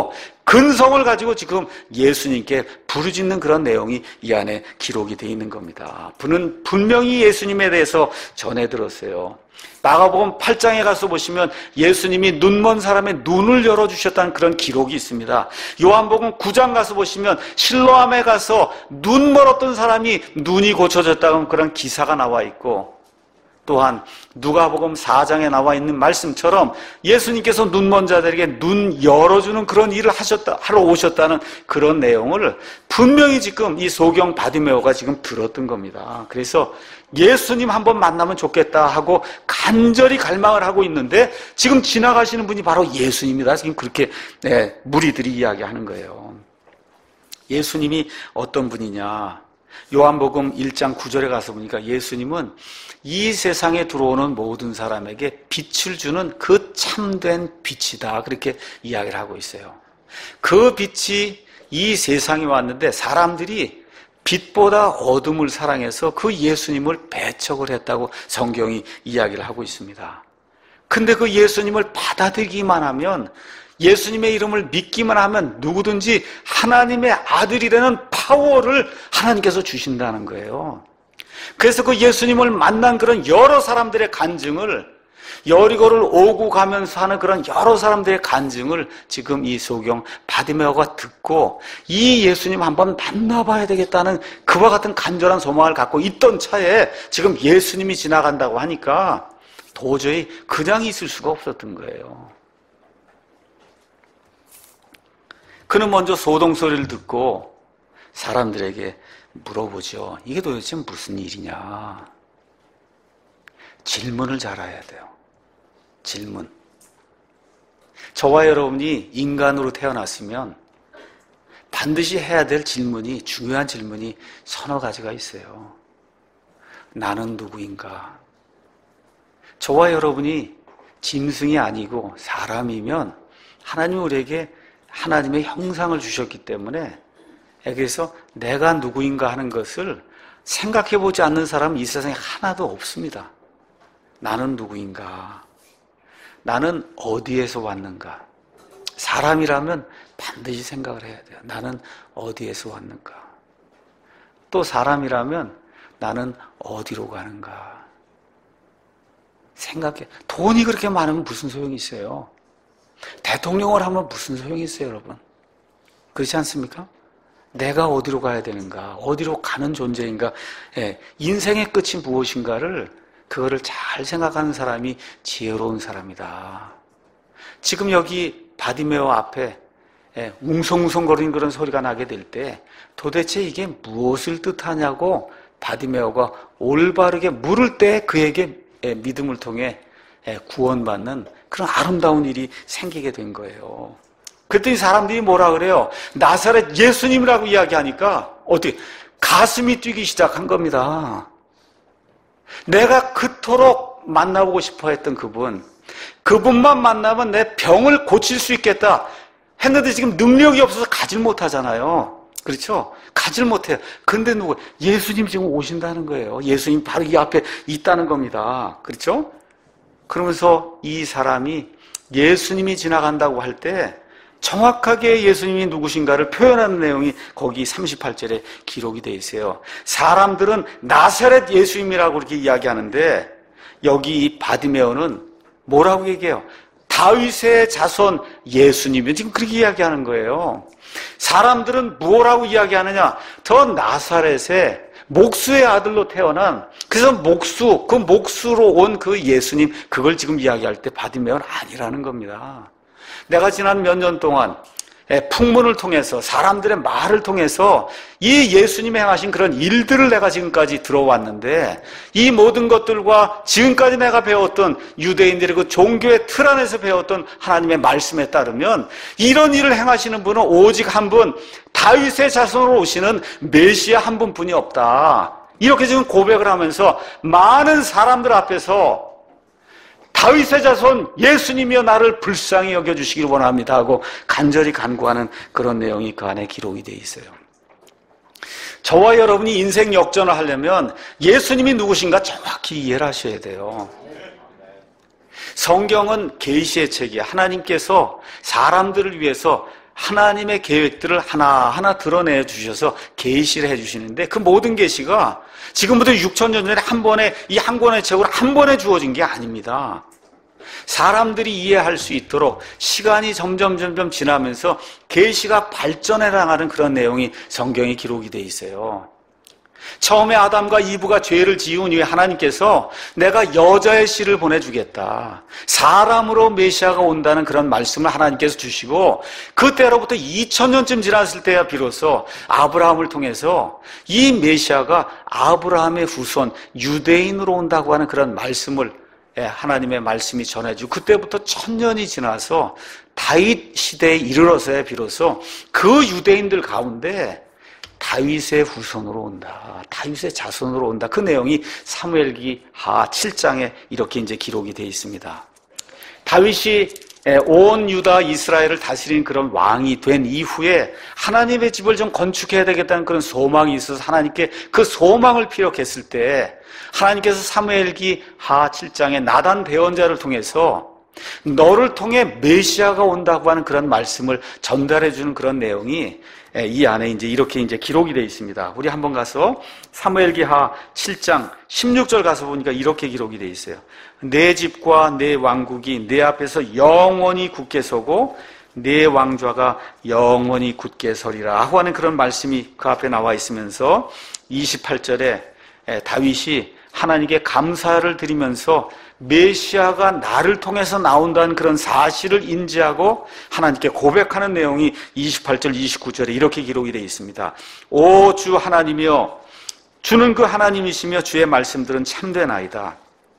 근성을 가지고 지금 예수님께 부르짖는 그런 내용이 이 안에 기록이 되어 있는 겁니다. 그는 분명히 예수님에 대해서 전해 들었어요. 마가복음 8장에 가서 보시면 예수님이 눈먼 사람의 눈을 열어주셨다는 그런 기록이 있습니다. 요한복음 9장 가서 보시면 실로암에 가서 눈 멀었던 사람이 눈이 고쳐졌다는 그런 기사가 나와 있고, 또한 누가복음 4장에 나와 있는 말씀처럼 예수님께서 눈먼 자들에게 눈 열어주는 그런 일을 하러 오셨다는 그런 내용을 분명히 지금 이 소경 바디메오가 지금 들었던 겁니다. 그래서 예수님 한번 만나면 좋겠다 하고 간절히 갈망을 하고 있는데 지금 지나가시는 분이 바로 예수님이다. 지금 그렇게 무리들이 이야기하는 거예요. 예수님이 어떤 분이냐? 요한복음 1장 9절에 가서 보니까 예수님은 이 세상에 들어오는 모든 사람에게 빛을 주는 그 참된 빛이다. 그렇게 이야기를 하고 있어요. 그 빛이 이 세상에 왔는데 사람들이 빛보다 어둠을 사랑해서 그 예수님을 배척을 했다고 성경이 이야기를 하고 있습니다. 근데 그 예수님을 받아들이기만 하면, 예수님의 이름을 믿기만 하면 누구든지 하나님의 아들이라는 파워를 하나님께서 주신다는 거예요. 그래서 그 예수님을 만난 그런 여러 사람들의 간증을, 여리고를 오고 가면서 하는 그런 여러 사람들의 간증을 지금 이 소경 바디메오가 듣고 이 예수님 한번 만나봐야 되겠다는 그와 같은 간절한 소망을 갖고 있던 차에 지금 예수님이 지나간다고 하니까 도저히 그냥 있을 수가 없었던 거예요. 그는 먼저 소동소리를 듣고 사람들에게 물어보죠. 이게 도대체 무슨 일이냐? 질문을 잘해야 돼요. 질문. 저와 여러분이 인간으로 태어났으면 반드시 해야 될 질문이, 중요한 질문이 서너 가지가 있어요. 나는 누구인가? 저와 여러분이 짐승이 아니고 사람이면 하나님이 우리에게 하나님의 형상을 주셨기 때문에, 그래서 내가 누구인가 하는 것을 생각해보지 않는 사람은 이 세상에 하나도 없습니다. 나는 누구인가? 나는 어디에서 왔는가? 사람이라면 반드시 생각을 해야 돼요. 나는 어디에서 왔는가? 또 사람이라면 나는 어디로 가는가? 생각해. 돈이 그렇게 많으면 무슨 소용이 있어요? 대통령을 하면 무슨 소용이 있어요, 여러분? 그렇지 않습니까? 내가 어디로 가야 되는가? 어디로 가는 존재인가? 인생의 끝이 무엇인가를, 그거를 잘 생각하는 사람이 지혜로운 사람이다. 지금 여기 바디메오 앞에 웅성웅성거리는 그런 소리가 나게 될 때 도대체 이게 무엇을 뜻하냐고 바디메오가 올바르게 물을 때 그에게 믿음을 통해 구원받는 그런 아름다운 일이 생기게 된 거예요. 그랬더니 사람들이 뭐라 그래요? 나사렛 예수님이라고 이야기하니까 어떻게 가슴이 뛰기 시작한 겁니다. 내가 그토록 만나보고 싶어 했던 그분만 만나면 내 병을 고칠 수 있겠다 했는데 지금 능력이 없어서 가질 못하잖아요. 그렇죠? 가질 못해요. 근데 누구? 예수님 지금 오신다는 거예요. 예수님 바로 이 앞에 있다는 겁니다. 그렇죠? 그러면서 이 사람이 예수님이 지나간다고 할 때 정확하게 예수님이 누구신가를 표현하는 내용이 거기 38절에 기록이 되어 있어요. 사람들은 나사렛 예수님이라고 그렇게 이야기하는데 여기 이 바디메오는 뭐라고 얘기해요? 다윗의 자손 예수님이 지금 그렇게 이야기하는 거예요. 사람들은 뭐라고 이야기하느냐? 저 나사렛의 목수의 아들로 태어난, 그래서 그 목수로 온 그 예수님, 그걸 지금 이야기할 때 바디메오는 아니라는 겁니다. 내가 지난 몇 년 동안 풍문을 통해서, 사람들의 말을 통해서 이 예수님이 행하신 그런 일들을 내가 지금까지 들어왔는데, 이 모든 것들과 지금까지 내가 배웠던 유대인들의 그 종교의 틀 안에서 배웠던 하나님의 말씀에 따르면 이런 일을 행하시는 분은 오직 한 분, 다윗의 자손으로 오시는 메시아 한 분뿐이 없다. 이렇게 지금 고백을 하면서 많은 사람들 앞에서 다윗의 자손 예수님이여 나를 불쌍히 여겨주시길 원합니다 하고 간절히 간구하는 그런 내용이 그 안에 기록이 되어 있어요. 저와 여러분이 인생 역전을 하려면 예수님이 누구신가 정확히 이해를 하셔야 돼요. 성경은 계시의 책이에요. 하나님께서 사람들을 위해서 하나님의 계획들을 하나하나 드러내 주셔서 계시를 해 주시는데 그 모든 계시가 지금부터 6,000년 전에 한 번에 이 한 권의 책으로 한 번에 주어진 게 아닙니다. 사람들이 이해할 수 있도록 시간이 점점 지나면서 계시가 발전해 나가는 그런 내용이 성경에 기록이 돼 있어요. 처음에 아담과 이브가 죄를 지은 이후에 하나님께서 내가 여자의 씨를 보내주겠다, 사람으로 메시아가 온다는 그런 말씀을 하나님께서 주시고 그때로부터 2000년쯤 지났을 때야 비로소 아브라함을 통해서 이 메시아가 아브라함의 후손 유대인으로 온다고 하는 그런 말씀을 하나님의 말씀이 전해지고 그때부터 1000년이 지나서 다윗 시대에 이르러서야 비로소 그 유대인들 가운데 다윗의 후손으로 온다, 다윗의 자손으로 온다. 그 내용이 사무엘기 하 7장에 이렇게 이제 기록이 되어 있습니다. 다윗이 온 유다 이스라엘을 다스린 그런 왕이 된 이후에 하나님의 집을 좀 건축해야 되겠다는 그런 소망이 있어서 하나님께 그 소망을 피력했을 때 하나님께서 사무엘기 하 7장에 나단 대언자를 통해서 너를 통해 메시아가 온다고 하는 그런 말씀을 전달해 주는 그런 내용이 이 안에 이제 이렇게 이제 기록이 되어 있습니다. 우리 한번 가서 사무엘기하 7장 16절 가서 보니까 이렇게 기록이 되어 있어요. 내 집과 내 왕국이 내 앞에서 영원히 굳게 서고 내 왕좌가 영원히 굳게 서리라 하고 하는 그런 말씀이 그 앞에 나와 있으면서 28절에 다윗이 하나님께 감사를 드리면서 메시아가 나를 통해서 나온다는 그런 사실을 인지하고 하나님께 고백하는 내용이 28절, 29절에 이렇게 기록이 되어 있습니다. 오 주 하나님이여, 주는 그 하나님이시며 주의 말씀들은 참되나이다.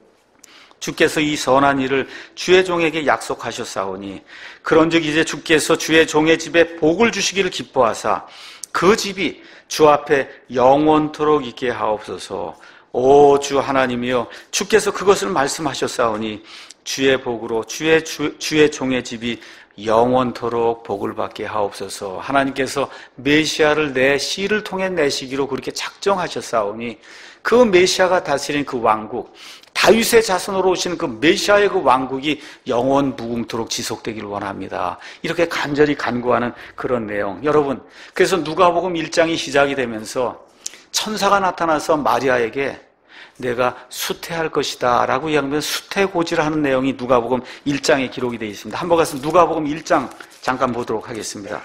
주께서 이 선한 일을 주의 종에게 약속하셨사오니 그런즉 이제 주께서 주의 종의 집에 복을 주시기를 기뻐하사 그 집이 주 앞에 영원토록 있게 하옵소서. 오 주 하나님이여, 주께서 그것을 말씀하셨사오니 주의 복으로 주의 종의 집이 영원토록 복을 받게 하옵소서. 하나님께서 메시아를 내 씨를 통해 내시기로 그렇게 작정하셨사오니 그 메시아가 다스린 그 왕국, 다윗의 자손으로 오시는 그 메시아의 그 왕국이 영원 무궁토록 지속되기를 원합니다. 이렇게 간절히 간구하는 그런 내용. 여러분, 그래서 누가복음 1장이 시작이 되면서 천사가 나타나서 마리아에게 내가 수태할 것이다 라고 이야기하면 수태고지를 하는 내용이 누가복음 1장에 기록이 되어 있습니다. 한번 가서 누가복음 1장 잠깐 보도록 하겠습니다.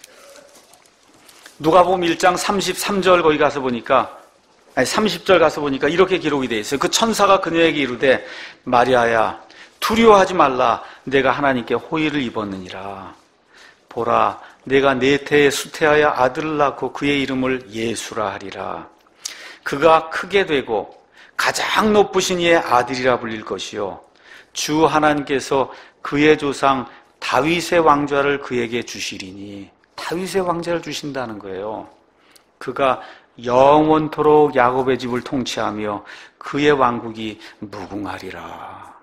누가복음 1장 33절 거기 가서 보니까 30절 가서 보니까 이렇게 기록이 되어 있어요. 그 천사가 그녀에게 이르되 마리아야 두려워하지 말라, 내가 하나님께 호의를 입었느니라. 보라, 내가 네 태에 수태하여 아들을 낳고 그의 이름을 예수라 하리라. 그가 크게 되고 가장 높으신 이의 아들이라 불릴 것이요 주 하나님께서 그의 조상 다윗의 왕좌를 그에게 주시리니, 다윗의 왕좌를 주신다는 거예요. 그가 영원토록 야곱의 집을 통치하며 그의 왕국이 무궁하리라.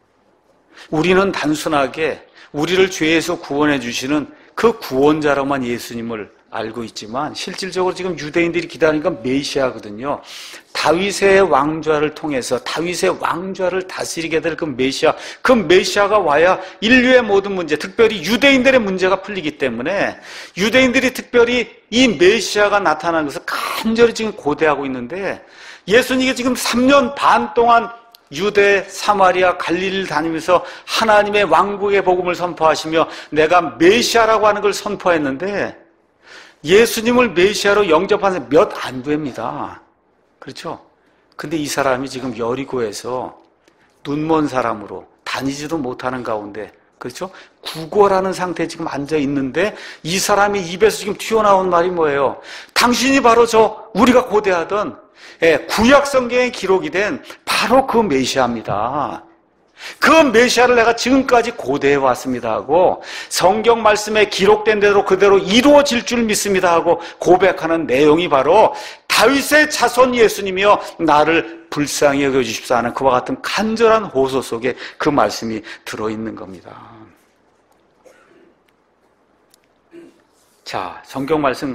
우리는 단순하게 우리를 죄에서 구원해 주시는 그 구원자로만 예수님을 알고 있지만 실질적으로 지금 유대인들이 기다리니까 메시아거든요. 다윗의 왕좌를 통해서 다윗의 왕좌를 다스리게 될 그 메시아, 그 메시아가 와야 인류의 모든 문제, 특별히 유대인들의 문제가 풀리기 때문에 유대인들이 특별히 이 메시아가 나타나는 것을 간절히 지금 고대하고 있는데 예수님이 지금 3년 반 동안 유대, 사마리아, 갈릴리를 다니면서 하나님의 왕국의 복음을 선포하시며 내가 메시아라고 하는 걸 선포했는데 예수님을 메시아로 영접한 사람이 몇 안 됩니다. 그렇죠? 근데 이 사람이 지금 여리고에서 눈먼 사람으로 다니지도 못하는 가운데, 그렇죠? 구걸하는 상태에 지금 앉아 있는데 이 사람이 입에서 지금 튀어나온 말이 뭐예요? 당신이 바로 우리가 고대하던 구약 성경에 기록이 된 바로 그 메시아입니다. 그 메시아를 내가 지금까지 고대해 왔습니다 하고 성경 말씀에 기록된 대로 그대로 이루어질 줄 믿습니다 하고 고백하는 내용이 바로 다윗의 자손 예수님이여 나를 불쌍히 여겨주십사 하는 그와 같은 간절한 호소 속에 그 말씀이 들어있는 겁니다. 자, 성경 말씀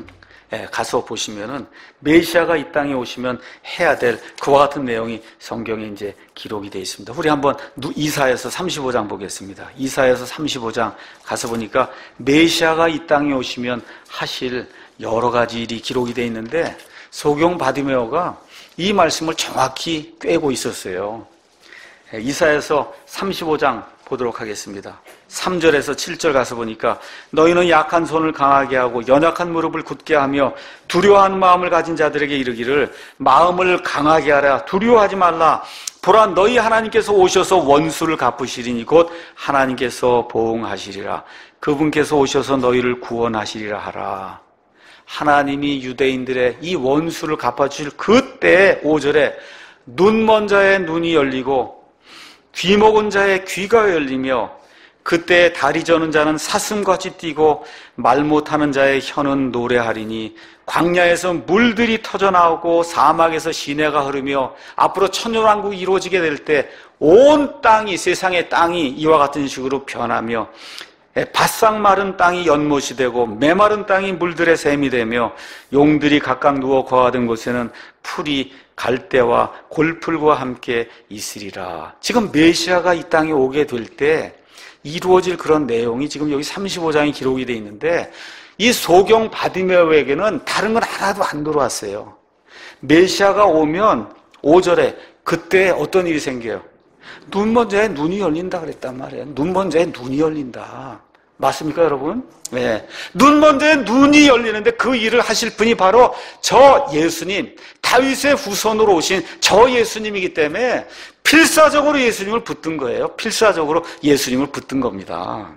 가서 보시면은 메시아가 이 땅에 오시면 해야 될 그와 같은 내용이 성경에 이제 기록이 되어 있습니다. 우리 한번 이사야서 35장 보겠습니다. 이사야서 35장 가서 보니까 메시아가 이 땅에 오시면 하실 여러 가지 일이 기록이 되어 있는데 소경 바디메오가 이 말씀을 정확히 꿰고 있었어요. 이사야서 35장 보도록 하겠습니다. 3절에서 7절 가서 보니까 너희는 약한 손을 강하게 하고 연약한 무릎을 굳게 하며 두려워하는 마음을 가진 자들에게 이르기를 마음을 강하게 하라 두려워하지 말라 보라 너희 하나님께서 오셔서 원수를 갚으시리니 곧 하나님께서 보응하시리라 그분께서 오셔서 너희를 구원하시리라 하라. 하나님이 유대인들의 이 원수를 갚아주실 그때 5절에 눈 먼 자의 눈이 열리고 귀 먹은 자의 귀가 열리며 그때 다리 저는 자는 사슴같이 뛰고 말 못하는 자의 혀는 노래하리니 광야에서 물들이 터져나오고 사막에서 시내가 흐르며 앞으로 천년왕국이 이루어지게 될 때 온 땅이 세상의 땅이 이와 같은 식으로 변하며 바싹 마른 땅이 연못이 되고 메마른 땅이 물들의 샘이 되며 용들이 각각 누워 거하던 곳에는 풀이 갈대와 골풀과 함께 있으리라. 지금 메시아가 이 땅에 오게 될 때 이루어질 그런 내용이 지금 여기 35장에 기록이 되어 있는데 이 소경 바디메오에게는 다른 건 하나도 안 들어왔어요. 메시아가 오면 5절에 그때 어떤 일이 생겨요? 눈 먼 자의 눈이 열린다 그랬단 말이에요. 눈 먼 자의 눈이 열린다. 맞습니까, 여러분? 네. 눈 먼 자의 눈이 열리는데 그 일을 하실 분이 바로 저 예수님, 다윗의 후손으로 오신 저 예수님이기 때문에 필사적으로 예수님을 붙든 거예요. 필사적으로 예수님을 붙든 겁니다.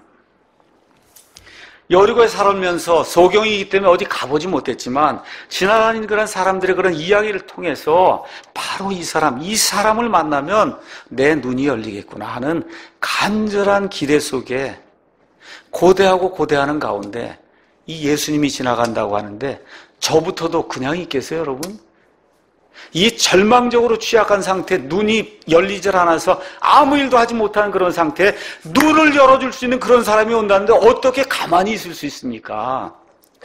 여리고에 살면서 소경이기 때문에 어디 가보지 못했지만 지나다니는 그런 사람들의 그런 이야기를 통해서 바로 이 사람을 만나면 내 눈이 열리겠구나 하는 간절한 기대 속에 고대하고 고대하는 가운데 이 예수님이 지나간다고 하는데 저부터도 그냥 있겠어요, 여러분? 이 절망적으로 취약한 상태, 눈이 열리질 않아서 아무 일도 하지 못하는 그런 상태에 눈을 열어줄 수 있는 그런 사람이 온다는데 어떻게 가만히 있을 수 있습니까?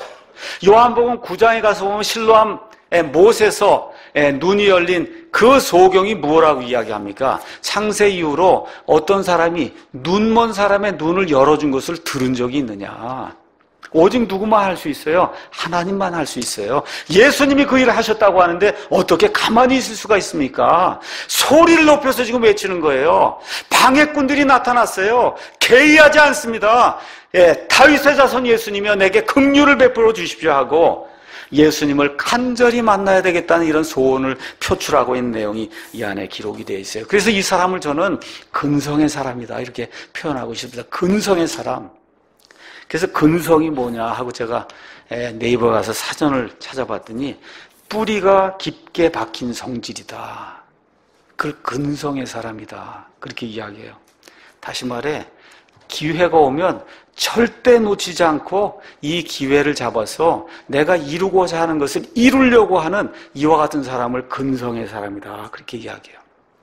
요한복음 9장에 가서 보면 실로암의 못에서 눈이 열린 그 소경이 뭐라고 이야기합니까? 창세 이후로 어떤 사람이 눈 먼 사람의 눈을 열어준 것을 들은 적이 있느냐? 오직 누구만 할 수 있어요? 하나님만 할 수 있어요. 예수님이 그 일을 하셨다고 하는데 어떻게 가만히 있을 수가 있습니까? 소리를 높여서 지금 외치는 거예요. 방해꾼들이 나타났어요. 개의하지 않습니다. 다윗의 자손 예수님이여 내게 긍휼을 베풀어 주십시오 하고 예수님을 간절히 만나야 되겠다는 이런 소원을 표출하고 있는 내용이 이 안에 기록이 되어 있어요. 그래서 이 사람을 저는 근성의 사람이다 이렇게 표현하고 싶습니다. 근성의 사람. 그래서 근성이 뭐냐 하고 제가 네이버 가서 사전을 찾아봤더니 뿌리가 깊게 박힌 성질이다. 그걸 근성의 사람이다. 그렇게 이야기해요. 다시 말해 기회가 오면 절대 놓치지 않고 이 기회를 잡아서 내가 이루고자 하는 것을 이루려고 하는 이와 같은 사람을 근성의 사람이다. 그렇게 이야기해요.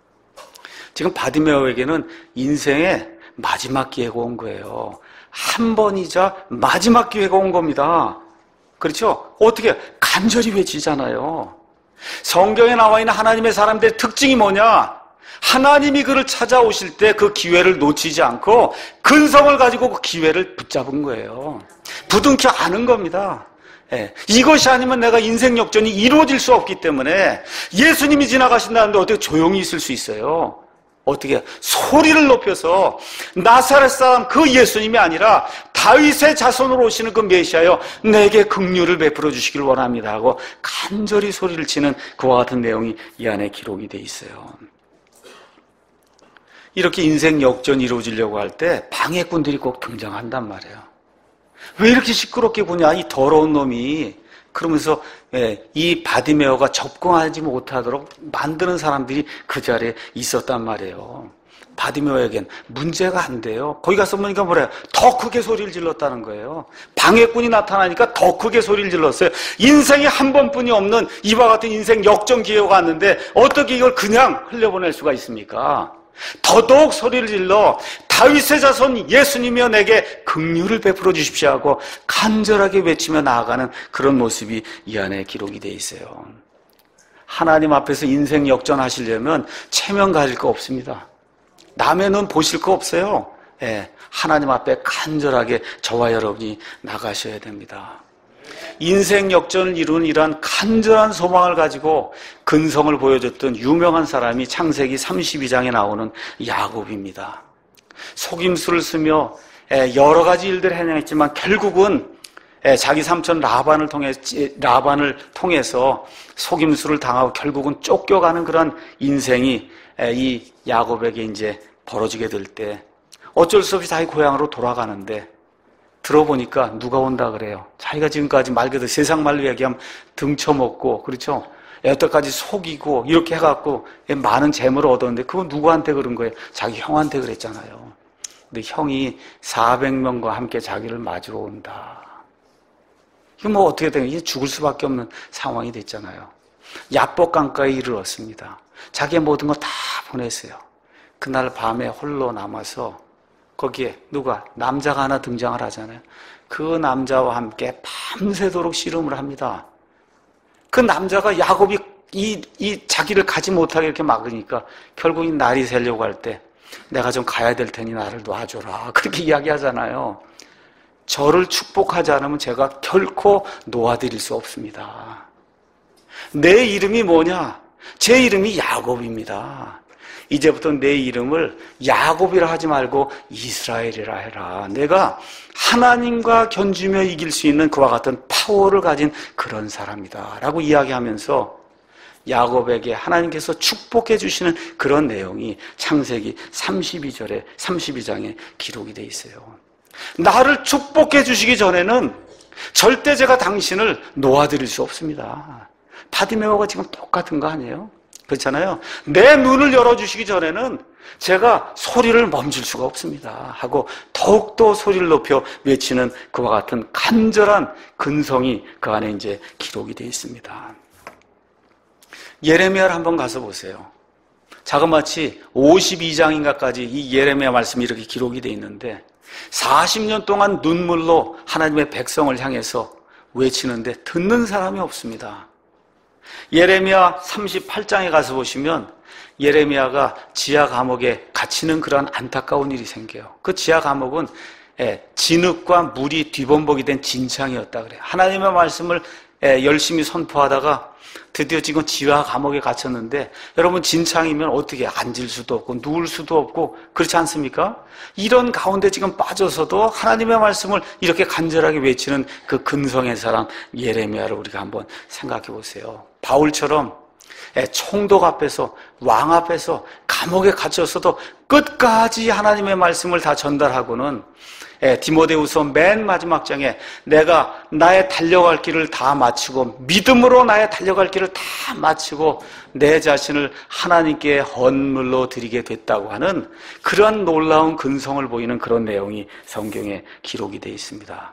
지금 바디메오에게는 인생의 마지막 기회가 온 거예요. 한 번이자 마지막 기회가 온 겁니다. 그렇죠? 어떻게? 간절히 외치잖아요. 성경에 나와 있는 하나님의 사람들의 특징이 뭐냐? 하나님이 그를 찾아오실 때 그 기회를 놓치지 않고 근성을 가지고 그 기회를 붙잡은 거예요. 부둥켜 안은 겁니다. 이것이 아니면 내가 인생 역전이 이루어질 수 없기 때문에 예수님이 지나가신다는데 어떻게 조용히 있을 수 있어요? 어떻게 소리를 높여서 나사렛 사람 그 예수님이 아니라 다윗의 자손으로 오시는 그 메시아여 내게 긍휼을 베풀어 주시길 원합니다 하고 간절히 소리를 치는 그와 같은 내용이 이 안에 기록이 돼 있어요. 이렇게 인생 역전이 이루어지려고 할 때 방해꾼들이 꼭 등장한단 말이에요. 왜 이렇게 시끄럽게 구냐 이 더러운 놈이. 그러면서 이 바디메오가 접근하지 못하도록 만드는 사람들이 그 자리에 있었단 말이에요. 바디메오에겐 문제가 안 돼요. 거기 가서 보니까 뭐래요? 더 크게 소리를 질렀다는 거예요. 방해꾼이 나타나니까 더 크게 소리를 질렀어요. 인생에 한 번뿐이 없는 이와 같은 인생 역전 기회가 왔는데 어떻게 이걸 그냥 흘려보낼 수가 있습니까? 더더욱 소리를 질러 다윗의 자손 예수님이여 내게 긍휼을 베풀어 주십시오 하고 간절하게 외치며 나아가는 그런 모습이 이 안에 기록이 되어 있어요. 하나님 앞에서 인생 역전하시려면 체면 가질 거 없습니다. 남의 눈 보실 거 없어요. 예, 하나님 앞에 간절하게 저와 여러분이 나가셔야 됩니다. 인생 역전을 이루는 이러한 간절한 소망을 가지고 근성을 보여줬던 유명한 사람이 창세기 32장에 나오는 야곱입니다. 속임수를 쓰며 여러 가지 일들을 해냈지만 결국은 자기 삼촌 라반을 통해서 속임수를 당하고 결국은 쫓겨가는 그런 인생이 이 야곱에게 이제 벌어지게 될 때 어쩔 수 없이 자기 고향으로 돌아가는데 들어보니까 누가 온다 그래요. 자기가 지금까지 말 그대로 세상 말로 얘기하면 등쳐먹고 그렇죠. 여태까지 속이고 이렇게 해갖고 많은 재물을 얻었는데 그건 누구한테 그런 거예요? 자기 형한테 그랬잖아요. 근데 형이 400명과 함께 자기를 맞으러 온다. 이거 뭐 어떻게 된 거예요? 죽을 수밖에 없는 상황이 됐잖아요. 야복강가에 이르렀습니다. 자기의 모든 거 다 보냈어요. 그날 밤에 홀로 남아서 거기에 누가 남자가 하나 등장을 하잖아요. 그 남자와 함께 밤새도록 씨름을 합니다. 그 남자가 야곱이 이 자기를 가지 못하게 이렇게 막으니까 결국 날이 새려고 할 때 내가 좀 가야 될 테니 나를 놔줘라 그렇게 이야기하잖아요. 저를 축복하지 않으면 제가 결코 놓아드릴 수 없습니다. 내 이름이 뭐냐? 제 이름이 야곱입니다. 이제부터 내 이름을 야곱이라 하지 말고 이스라엘이라 해라. 내가 하나님과 견주며 이길 수 있는 그와 같은 파워를 가진 그런 사람이다 라고 이야기하면서 야곱에게 하나님께서 축복해 주시는 그런 내용이 창세기 32장에 기록이 되어 있어요. 나를 축복해 주시기 전에는 절대 제가 당신을 놓아드릴 수 없습니다. 바디메오가 지금 똑같은 거 아니에요? 그렇잖아요. 내 눈을 열어주시기 전에는 제가 소리를 멈출 수가 없습니다 하고 더욱더 소리를 높여 외치는 그와 같은 간절한 근성이 그 안에 이제 기록이 되어 있습니다. 예레미야를 한번 가서 보세요. 자그마치 52장인가까지 이 예레미야 말씀이 이렇게 기록이 되어 있는데 40년 동안 눈물로 하나님의 백성을 향해서 외치는데 듣는 사람이 없습니다. 예레미야 38장에 가서 보시면 예레미야가 지하 감옥에 갇히는 그런 안타까운 일이 생겨요. 그 지하 감옥은 진흙과 물이 뒤범벅이 된 진창이었다 그래요. 하나님의 말씀을 열심히 선포하다가 드디어 지금 지하 감옥에 갇혔는데 여러분 진창이면 어떻게 앉을 수도 없고 누울 수도 없고 그렇지 않습니까? 이런 가운데 지금 빠져서도 하나님의 말씀을 이렇게 간절하게 외치는 그 근성의 사람 예레미야를 우리가 한번 생각해 보세요. 바울처럼 총독 앞에서 왕 앞에서 감옥에 갇혔어도 끝까지 하나님의 말씀을 다 전달하고는 디모데후서 맨 마지막 장에 내가 나의 달려갈 길을 다 마치고 믿음으로 나의 달려갈 길을 다 마치고 내 자신을 하나님께 헌물로 드리게 됐다고 하는 그런 놀라운 근성을 보이는 그런 내용이 성경에 기록이 되어 있습니다.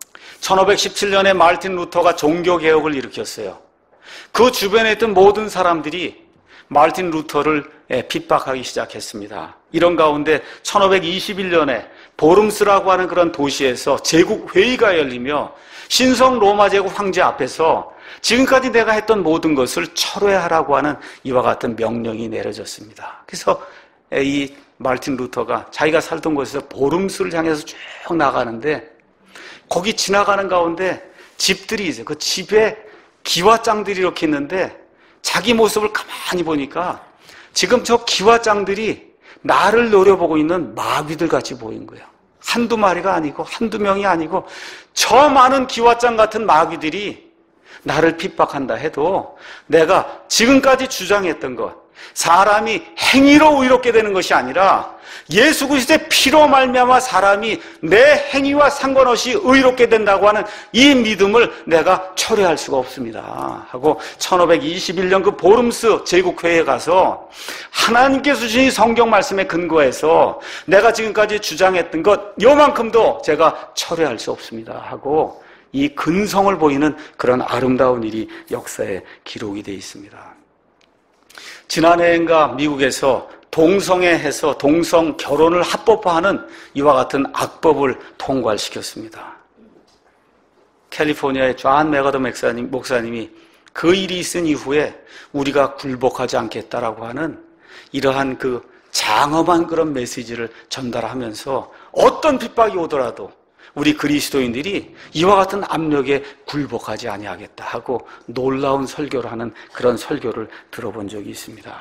1517년에 마르틴 루터가 종교개혁을 일으켰어요. 그 주변에 있던 모든 사람들이 마르틴 루터를 핍박하기 시작했습니다. 이런 가운데 1521년에 보름스라고 하는 그런 도시에서 제국회의가 열리며 신성 로마 제국 황제 앞에서 지금까지 내가 했던 모든 것을 철회하라고 하는 이와 같은 명령이 내려졌습니다. 그래서 이 마르틴 루터가 자기가 살던 곳에서 보름스를 향해서 쭉 나가는데 거기 지나가는 가운데 집들이 있어요. 그 집에 기와장들이 이렇게 있는데 자기 모습을 가만히 보니까 지금 저 기와장들이 나를 노려보고 있는 마귀들 같이 보인 거예요. 한두 마리가 아니고 한두 명이 아니고 저 많은 기와장 같은 마귀들이 나를 핍박한다 해도 내가 지금까지 주장했던 것, 사람이 행위로 의롭게 되는 것이 아니라 예수 그리스도의 피로 말미암아 사람이 내 행위와 상관없이 의롭게 된다고 하는 이 믿음을 내가 철회할 수가 없습니다 하고 1521년 그 보름스 제국회의에 가서 하나님께서 주신 성경 말씀에 근거해서 내가 지금까지 주장했던 것 요만큼도 제가 철회할 수 없습니다 하고 이 근성을 보이는 그런 아름다운 일이 역사에 기록이 되어 있습니다. 지난해인가 미국에서 동성애해서 동성 결혼을 합법화하는 이와 같은 악법을 통과시켰습니다. 캘리포니아의 존 맥아더 목사님이 그 일이 있은 이후에 우리가 굴복하지 않겠다라고 하는 이러한 그 장엄한 그런 메시지를 전달하면서 어떤 핍박이 오더라도 우리 그리스도인들이 이와 같은 압력에 굴복하지 아니하겠다 하고 놀라운 설교를 하는 그런 설교를 들어본 적이 있습니다.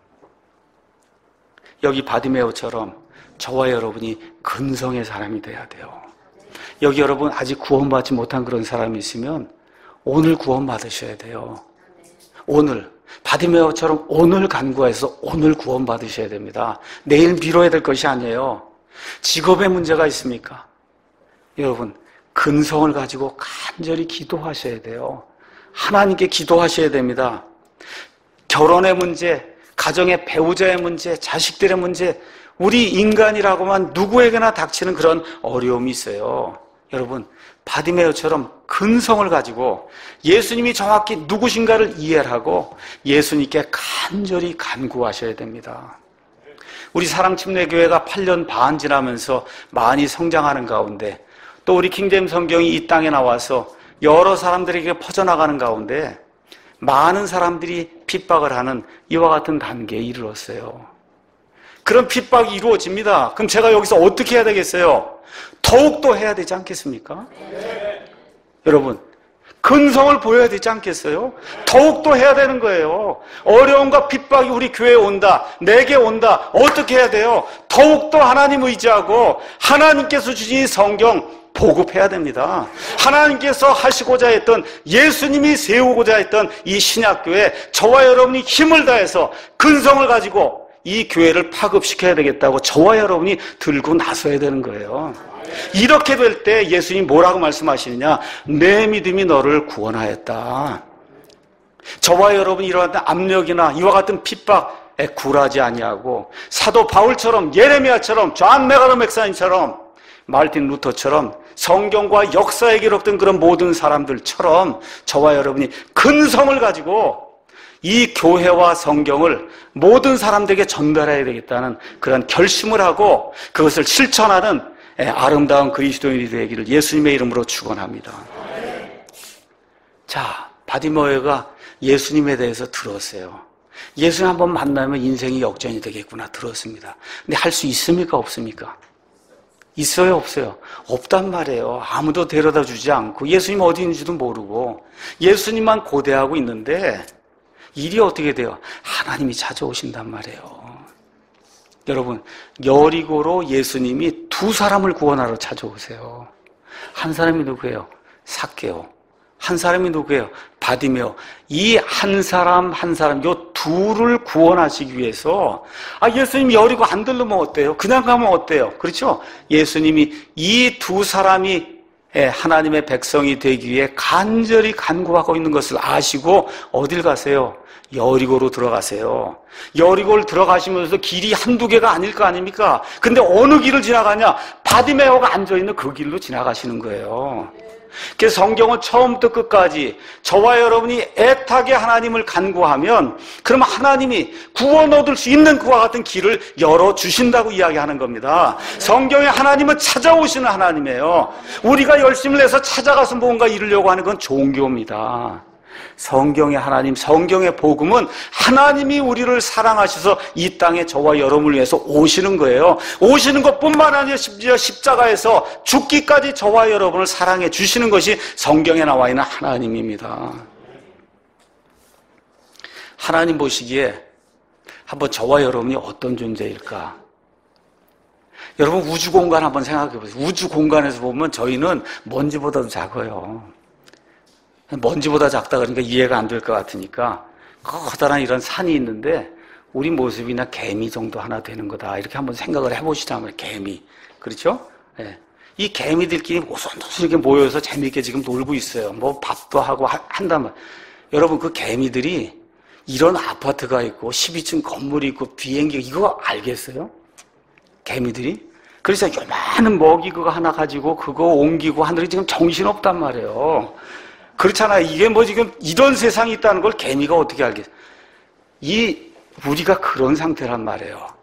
여기 바디메오처럼 저와 여러분이 근성의 사람이 돼야 돼요. 여기 여러분 아직 구원받지 못한 그런 사람이 있으면 오늘 구원받으셔야 돼요. 오늘 바디메오처럼 오늘 간구해서 오늘 구원받으셔야 됩니다. 내일 미뤄야 될 것이 아니에요. 직업에 문제가 있습니까? 여러분 근성을 가지고 간절히 기도하셔야 돼요. 하나님께 기도하셔야 됩니다. 결혼의 문제, 가정의 배우자의 문제, 자식들의 문제, 우리 인간이라고만 누구에게나 닥치는 그런 어려움이 있어요. 여러분 바디메오처럼 근성을 가지고 예수님이 정확히 누구신가를 이해를 하고 예수님께 간절히 간구하셔야 됩니다. 우리 사랑침례교회가 8년 반 지나면서 많이 성장하는 가운데 또 우리 킹제임 성경이 이 땅에 나와서 여러 사람들에게 퍼져나가는 가운데 많은 사람들이 핍박을 하는 이와 같은 단계에 이르렀어요. 그런 핍박이 이루어집니다. 그럼 제가 여기서 어떻게 해야 되겠어요? 더욱더 해야 되지 않겠습니까? 네. 여러분 근성을 보여야 되지 않겠어요? 더욱더 해야 되는 거예요. 어려움과 핍박이 우리 교회에 온다, 내게 온다. 어떻게 해야 돼요? 더욱더 하나님 의지하고 하나님께서 주신 성경 보급해야 됩니다. 하나님께서 하시고자 했던, 예수님이 세우고자 했던 이 신약교회, 저와 여러분이 힘을 다해서 근성을 가지고 이 교회를 파급시켜야 되겠다고 저와 여러분이 들고 나서야 되는 거예요. 이렇게 될 때 예수님이 뭐라고 말씀하시느냐? 내 믿음이 너를 구원하였다. 저와 여러분이 이러한 압력이나 이와 같은 핍박에 굴하지 아니하고 사도 바울처럼, 예레미야처럼, 존 맥아더 목사님처럼, 마르틴 루터처럼 성경과 역사에 기록된 그런 모든 사람들처럼 저와 여러분이 근성을 가지고 이 교회와 성경을 모든 사람들에게 전달해야 되겠다는 그런 결심을 하고 그것을 실천하는 아름다운 그리스도인이 되기를 예수님의 이름으로 축원합니다. 자, 바디메오가 예수님에 대해서 들었어요. 예수님 한번 만나면 인생이 역전이 되겠구나 들었습니다. 근데 할 수 있습니까? 없습니까? 있어요? 없어요? 없단 말이에요. 아무도 데려다 주지 않고 예수님 어디 있는지도 모르고 예수님만 고대하고 있는데 일이 어떻게 돼요? 하나님이 찾아오신단 말이에요. 여러분, 여리고로 예수님이 두 사람을 구원하러 찾아오세요. 한 사람이 누구예요? 삭개오. 한 사람이 누구예요? 바디메오. 이 한 사람 한 사람, 요 둘을 구원하시기 위해서 예수님이 여리고 안 들르면 어때요? 그냥 가면 어때요? 그렇죠? 예수님이 이 두 사람이 하나님의 백성이 되기 위해 간절히 간구하고 있는 것을 아시고 어딜 가세요? 여리고로 들어가세요. 여리고를 들어가시면서 길이 한두 개가 아닐 거 아닙니까? 근데 어느 길을 지나가냐? 바디메오가 앉아있는 그 길로 지나가시는 거예요. 그래서 성경은 처음부터 끝까지 저와 여러분이 애타게 하나님을 간구하면 그러면 하나님이 구원 얻을 수 있는 그와 같은 길을 열어주신다고 이야기하는 겁니다. 성경에 하나님은 찾아오시는 하나님이에요. 우리가 열심을 내서 찾아가서 뭔가 이루려고 하는 건 종교입니다. 성경의 하나님, 성경의 복음은 하나님이 우리를 사랑하셔서 이 땅에 저와 여러분을 위해서 오시는 거예요. 오시는 것뿐만 아니라 심지어 십자가에서 죽기까지 저와 여러분을 사랑해 주시는 것이 성경에 나와 있는 하나님입니다. 하나님 보시기에 한번 저와 여러분이 어떤 존재일까? 여러분 우주 공간 한번 생각해 보세요. 우주 공간에서 보면 저희는 먼지보다도 작아요. 먼지보다 작다 그러니까 이해가 안 될 것 같으니까 커다란 이런 산이 있는데 우리 모습이나 개미 정도 하나 되는 거다 이렇게 한번 생각을 해보시자면 개미 그렇죠? 네. 이 개미들끼리 오손도손 이렇게 모여서 재미있게 지금 놀고 있어요. 뭐 밥도 하고 한단 말이에요. 여러분 그 개미들이 이런 아파트가 있고 12층 건물이 있고 비행기 이거 알겠어요? 개미들이? 그래서 요만한 먹이 그거 하나 가지고 그거 옮기고 하늘이 지금 정신없단 말이에요. 그렇잖아요. 이게 뭐 지금 이런 세상이 있다는 걸 개미가 어떻게 알겠어요? 우리가 그런 상태란 말이에요.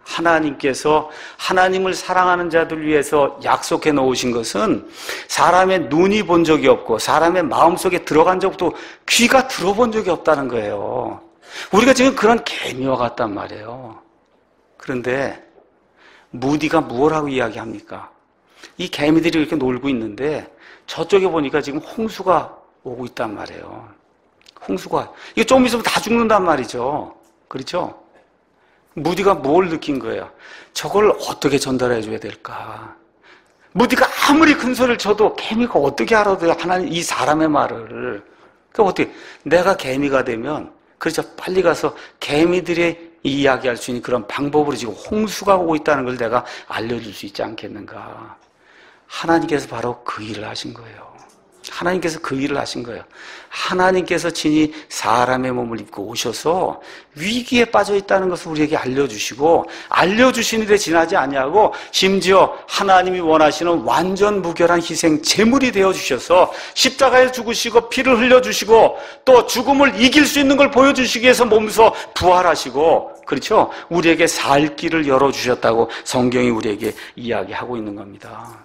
하나님께서 하나님을 사랑하는 자들 위해서 약속해 놓으신 것은 사람의 눈이 본 적이 없고 사람의 마음속에 들어간 적도 귀가 들어본 적이 없다는 거예요. 우리가 지금 그런 개미와 같단 말이에요. 그런데 무디가 무엇라고 이야기합니까? 이 개미들이 이렇게 놀고 있는데 저쪽에 보니까 지금 홍수가 오고 있단 말이에요. 홍수가. 이거 조금 있으면 다 죽는단 말이죠. 그렇죠? 무디가 뭘 느낀 거예요? 저걸 어떻게 전달해 줘야 될까? 무디가 아무리 큰 소리를 쳐도 개미가 어떻게 알아들어요? 하나님, 이 사람의 말을. 그러니까 어떻게, 내가 개미가 되면, 그렇죠. 빨리 가서 개미들의 이야기할 수 있는 그런 방법으로 지금 홍수가 오고 있다는 걸 내가 알려줄 수 있지 않겠는가. 하나님께서 바로 그 일을 하신 거예요. 하나님께서 그 일을 하신 거예요. 하나님께서 친히 사람의 몸을 입고 오셔서 위기에 빠져 있다는 것을 우리에게 알려주시고 알려주시는 데 지나지 아니하고 심지어 하나님이 원하시는 완전 무결한 희생 제물이 되어주셔서 십자가에 죽으시고 피를 흘려주시고 또 죽음을 이길 수 있는 걸 보여주시기 위해서 몸서 부활하시고 그렇죠? 우리에게 살 길을 열어주셨다고 성경이 우리에게 이야기하고 있는 겁니다.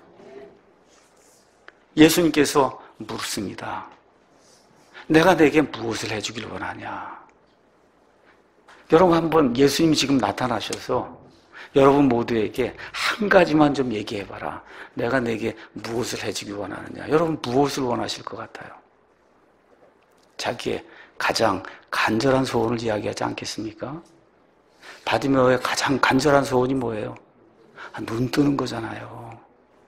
예수님께서 묻습니다. 내가 내게 무엇을 해주길 원하냐? 여러분 한번 예수님이 지금 나타나셔서 여러분 모두에게 한 가지만 좀 얘기해봐라. 내가 내게 무엇을 해주길 원하느냐? 여러분 무엇을 원하실 것 같아요? 자기의 가장 간절한 소원을 이야기하지 않겠습니까? 바디메오의 가장 간절한 소원이 뭐예요? 눈 뜨는 거잖아요.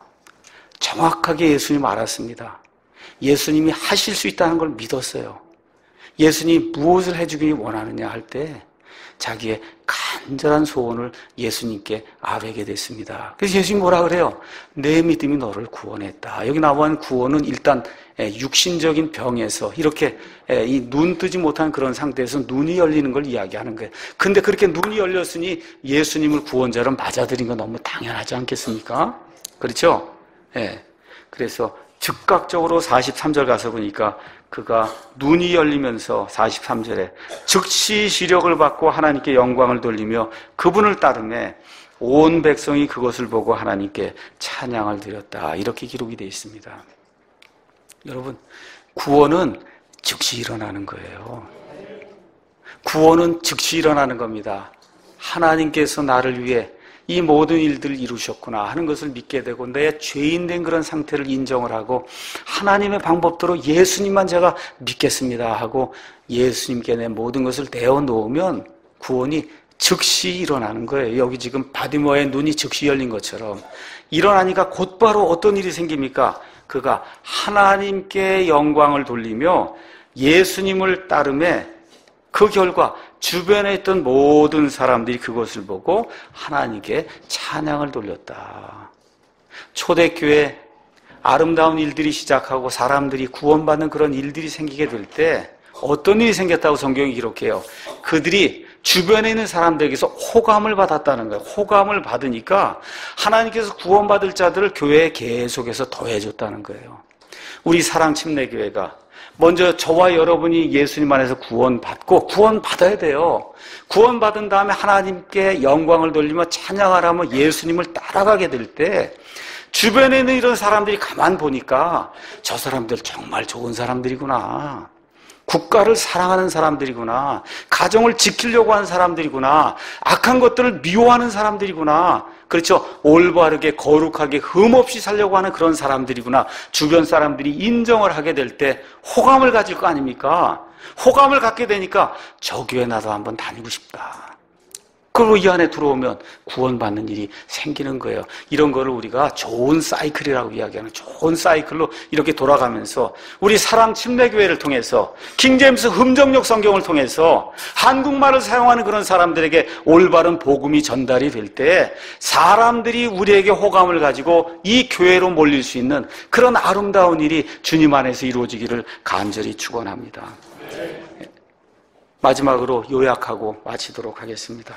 정확하게 예수님 알았습니다. 예수님이 하실 수 있다는 걸 믿었어요. 예수님이 무엇을 해주길 원하느냐 할 때 자기의 간절한 소원을 예수님께 아뢰게 됐습니다. 그래서 예수님이 뭐라 그래요? 내 믿음이 너를 구원했다. 여기 나온 구원은 일단 육신적인 병에서 이렇게 이 눈 뜨지 못한 그런 상태에서 눈이 열리는 걸 이야기하는 거예요. 근데 그렇게 눈이 열렸으니 예수님을 구원자로 맞아들인 건 너무 당연하지 않겠습니까? 그렇죠? 예. 그래서 즉각적으로 43절 가서 보니까 그가 눈이 열리면서 43절에 즉시 시력을 받고 하나님께 영광을 돌리며 그분을 따르매 온 백성이 그것을 보고 하나님께 찬양을 드렸다. 이렇게 기록이 되어 있습니다. 여러분, 구원은 즉시 일어나는 거예요. 구원은 즉시 일어나는 겁니다. 하나님께서 나를 위해 이 모든 일들을 이루셨구나 하는 것을 믿게 되고 내 죄인된 그런 상태를 인정을 하고 하나님의 방법대로 예수님만 제가 믿겠습니다 하고 예수님께 내 모든 것을 내어놓으면 구원이 즉시 일어나는 거예요. 여기 지금 바디모의 눈이 즉시 열린 것처럼 일어나니까 곧바로 어떤 일이 생깁니까? 그가 하나님께 영광을 돌리며 예수님을 따르매 그 결과 주변에 있던 모든 사람들이 그것을 보고 하나님께 찬양을 돌렸다. 초대교회 아름다운 일들이 시작하고 사람들이 구원받는 그런 일들이 생기게 될 때 어떤 일이 생겼다고 성경이 기록해요. 그들이 주변에 있는 사람들에게서 호감을 받았다는 거예요. 호감을 받으니까 하나님께서 구원받을 자들을 교회에 계속해서 더해줬다는 거예요. 우리 사랑침례교회가 먼저 저와 여러분이 예수님 안에서 구원받고 구원받아야 돼요. 구원받은 다음에 하나님께 영광을 돌리며 찬양하라며 예수님을 따라가게 될 때 주변에 있는 이런 사람들이 가만 보니까 저 사람들 정말 좋은 사람들이구나. 국가를 사랑하는 사람들이구나. 가정을 지키려고 하는 사람들이구나. 악한 것들을 미워하는 사람들이구나. 그렇죠. 올바르게 거룩하게 흠없이 살려고 하는 그런 사람들이구나. 주변 사람들이 인정을 하게 될 때 호감을 가질 거 아닙니까? 호감을 갖게 되니까 저 교회 나도 한번 다니고 싶다. 그리고 이 안에 들어오면 구원받는 일이 생기는 거예요. 이런 거를 우리가 좋은 사이클이라고 이야기하는 좋은 사이클로 이렇게 돌아가면서 우리 사랑 침례교회를 통해서 킹제임스 흠정역 성경을 통해서 한국말을 사용하는 그런 사람들에게 올바른 복음이 전달이 될 때 사람들이 우리에게 호감을 가지고 이 교회로 몰릴 수 있는 그런 아름다운 일이 주님 안에서 이루어지기를 간절히 축원합니다. 마지막으로 요약하고 마치도록 하겠습니다.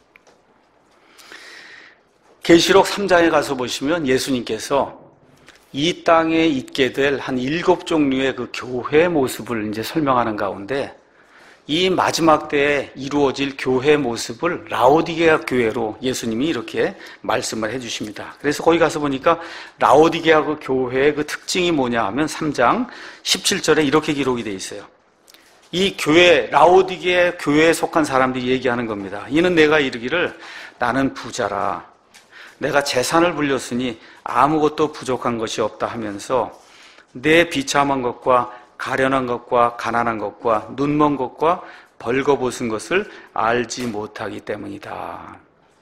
계시록 3장에 가서 보시면 예수님께서 이 땅에 있게 될 한 7종류의 그 교회의 모습을 이제 설명하는 가운데 이 마지막 때에 이루어질 교회 모습을 라오디게아 교회로 예수님이 이렇게 말씀을 해주십니다. 그래서 거기 가서 보니까 라오디게아 그 교회의 그 특징이 뭐냐 하면 3장 17절에 이렇게 기록이 되어 있어요. 이 교회, 라오디게아 교회에 속한 사람들이 얘기하는 겁니다. 이는 내가 이르기를 나는 부자라. 내가 재산을 불렸으니 아무것도 부족한 것이 없다 하면서 내 비참한 것과 가련한 것과 가난한 것과 눈먼 것과 벌거벗은 것을 알지 못하기 때문이다.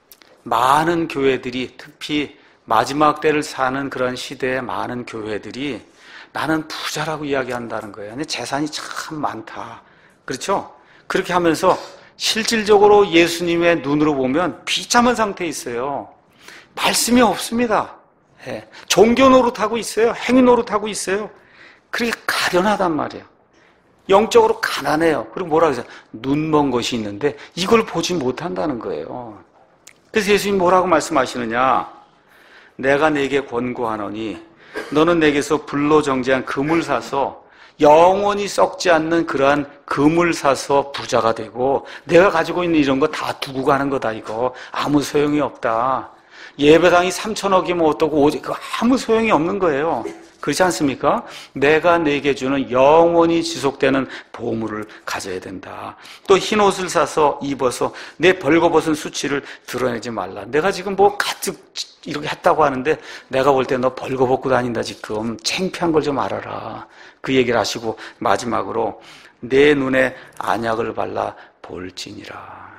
많은 교회들이 특히 마지막 때를 사는 그런 시대의 많은 교회들이 나는 부자라고 이야기한다는 거예요. 근데 재산이 참 많다. 그렇죠? 그렇게 하면서 실질적으로 예수님의 눈으로 보면 비참한 상태에 있어요. 말씀이 없습니다. 예. 종교 노릇하고 있어요. 행위 노릇하고 있어요. 그렇게 가련하단 말이에요. 영적으로 가난해요. 그리고 뭐라고 해서 눈먼 것이 있는데 이걸 보지 못한다는 거예요. 그래서 예수님이 뭐라고 말씀하시느냐? 내가 네게 권고하노니 너는 내게서 불로 정제한 금을 사서 영원히 썩지 않는 그러한 금을 사서 부자가 되고 내가 가지고 있는 이런 거 다 두고 가는 거다. 이거 아무 소용이 없다. 예배당이 3,000억이면 어떠고 그거 아무 소용이 없는 거예요. 그렇지 않습니까? 내가 내게 주는 영원히 지속되는 보물을 가져야 된다. 또 흰 옷을 사서 입어서 내 벌거벗은 수치를 드러내지 말라. 내가 지금 뭐 가득 이렇게 했다고 하는데 내가 볼 때 너 벌거벗고 다닌다 지금. 창피한 걸 좀 알아라. 그 얘기를 하시고 마지막으로 내 눈에 안약을 발라 볼지니라.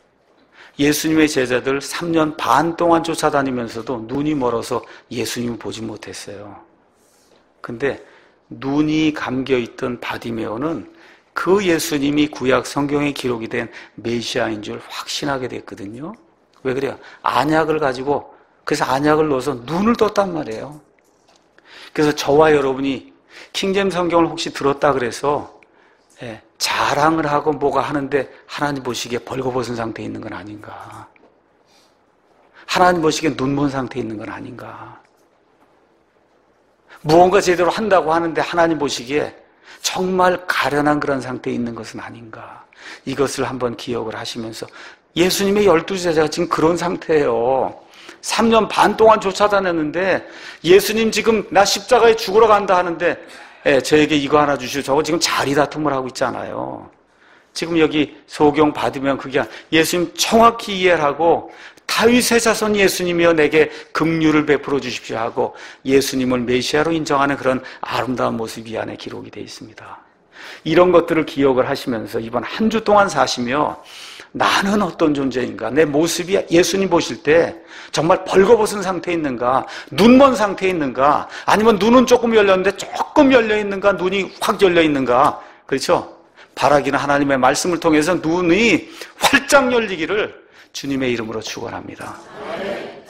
예수님의 제자들 3년 반 동안 쫓아다니면서도 눈이 멀어서 예수님을 보지 못했어요. 근데 눈이 감겨있던 바디메오는 그 예수님이 구약 성경에 기록이 된 메시아인 줄 확신하게 됐거든요. 왜 그래요? 안약을 가지고, 그래서 안약을 넣어서 눈을 떴단 말이에요. 그래서 저와 여러분이 킹잼 성경을 혹시 들었다 그래서 자랑을 하고 뭐가 하는데 하나님 보시기에 벌거벗은 상태에 있는 건 아닌가? 하나님 보시기에 눈먼 상태에 있는 건 아닌가? 무언가 제대로 한다고 하는데 하나님 보시기에 정말 가련한 그런 상태에 있는 것은 아닌가? 이것을 한번 기억을 하시면서 예수님의 12제자가 지금 그런 상태예요. 3년 반 동안 쫓아다녔는데 예수님 지금 나 십자가에 죽으러 간다 하는데 저에게 이거 하나 주시오. 저거 지금 자리 다툼을 하고 있잖아요. 지금 여기 소경 받으면 그게 예수님 정확히 이해를 하고 다윗의 자손 예수님이여 내게 긍휼을 베풀어 주십시오 하고 예수님을 메시아로 인정하는 그런 아름다운 모습이 이 안에 기록이 되어 있습니다. 이런 것들을 기억을 하시면서 이번 한 주 동안 사시며 나는 어떤 존재인가? 내 모습이 예수님 보실 때 정말 벌거벗은 상태에 있는가? 눈먼 상태에 있는가? 아니면 눈은 조금 열렸는데 조금 열려있는가? 눈이 확 열려있는가? 그렇죠? 바라기는 하나님의 말씀을 통해서 눈이 활짝 열리기를 주님의 이름으로 축원합니다.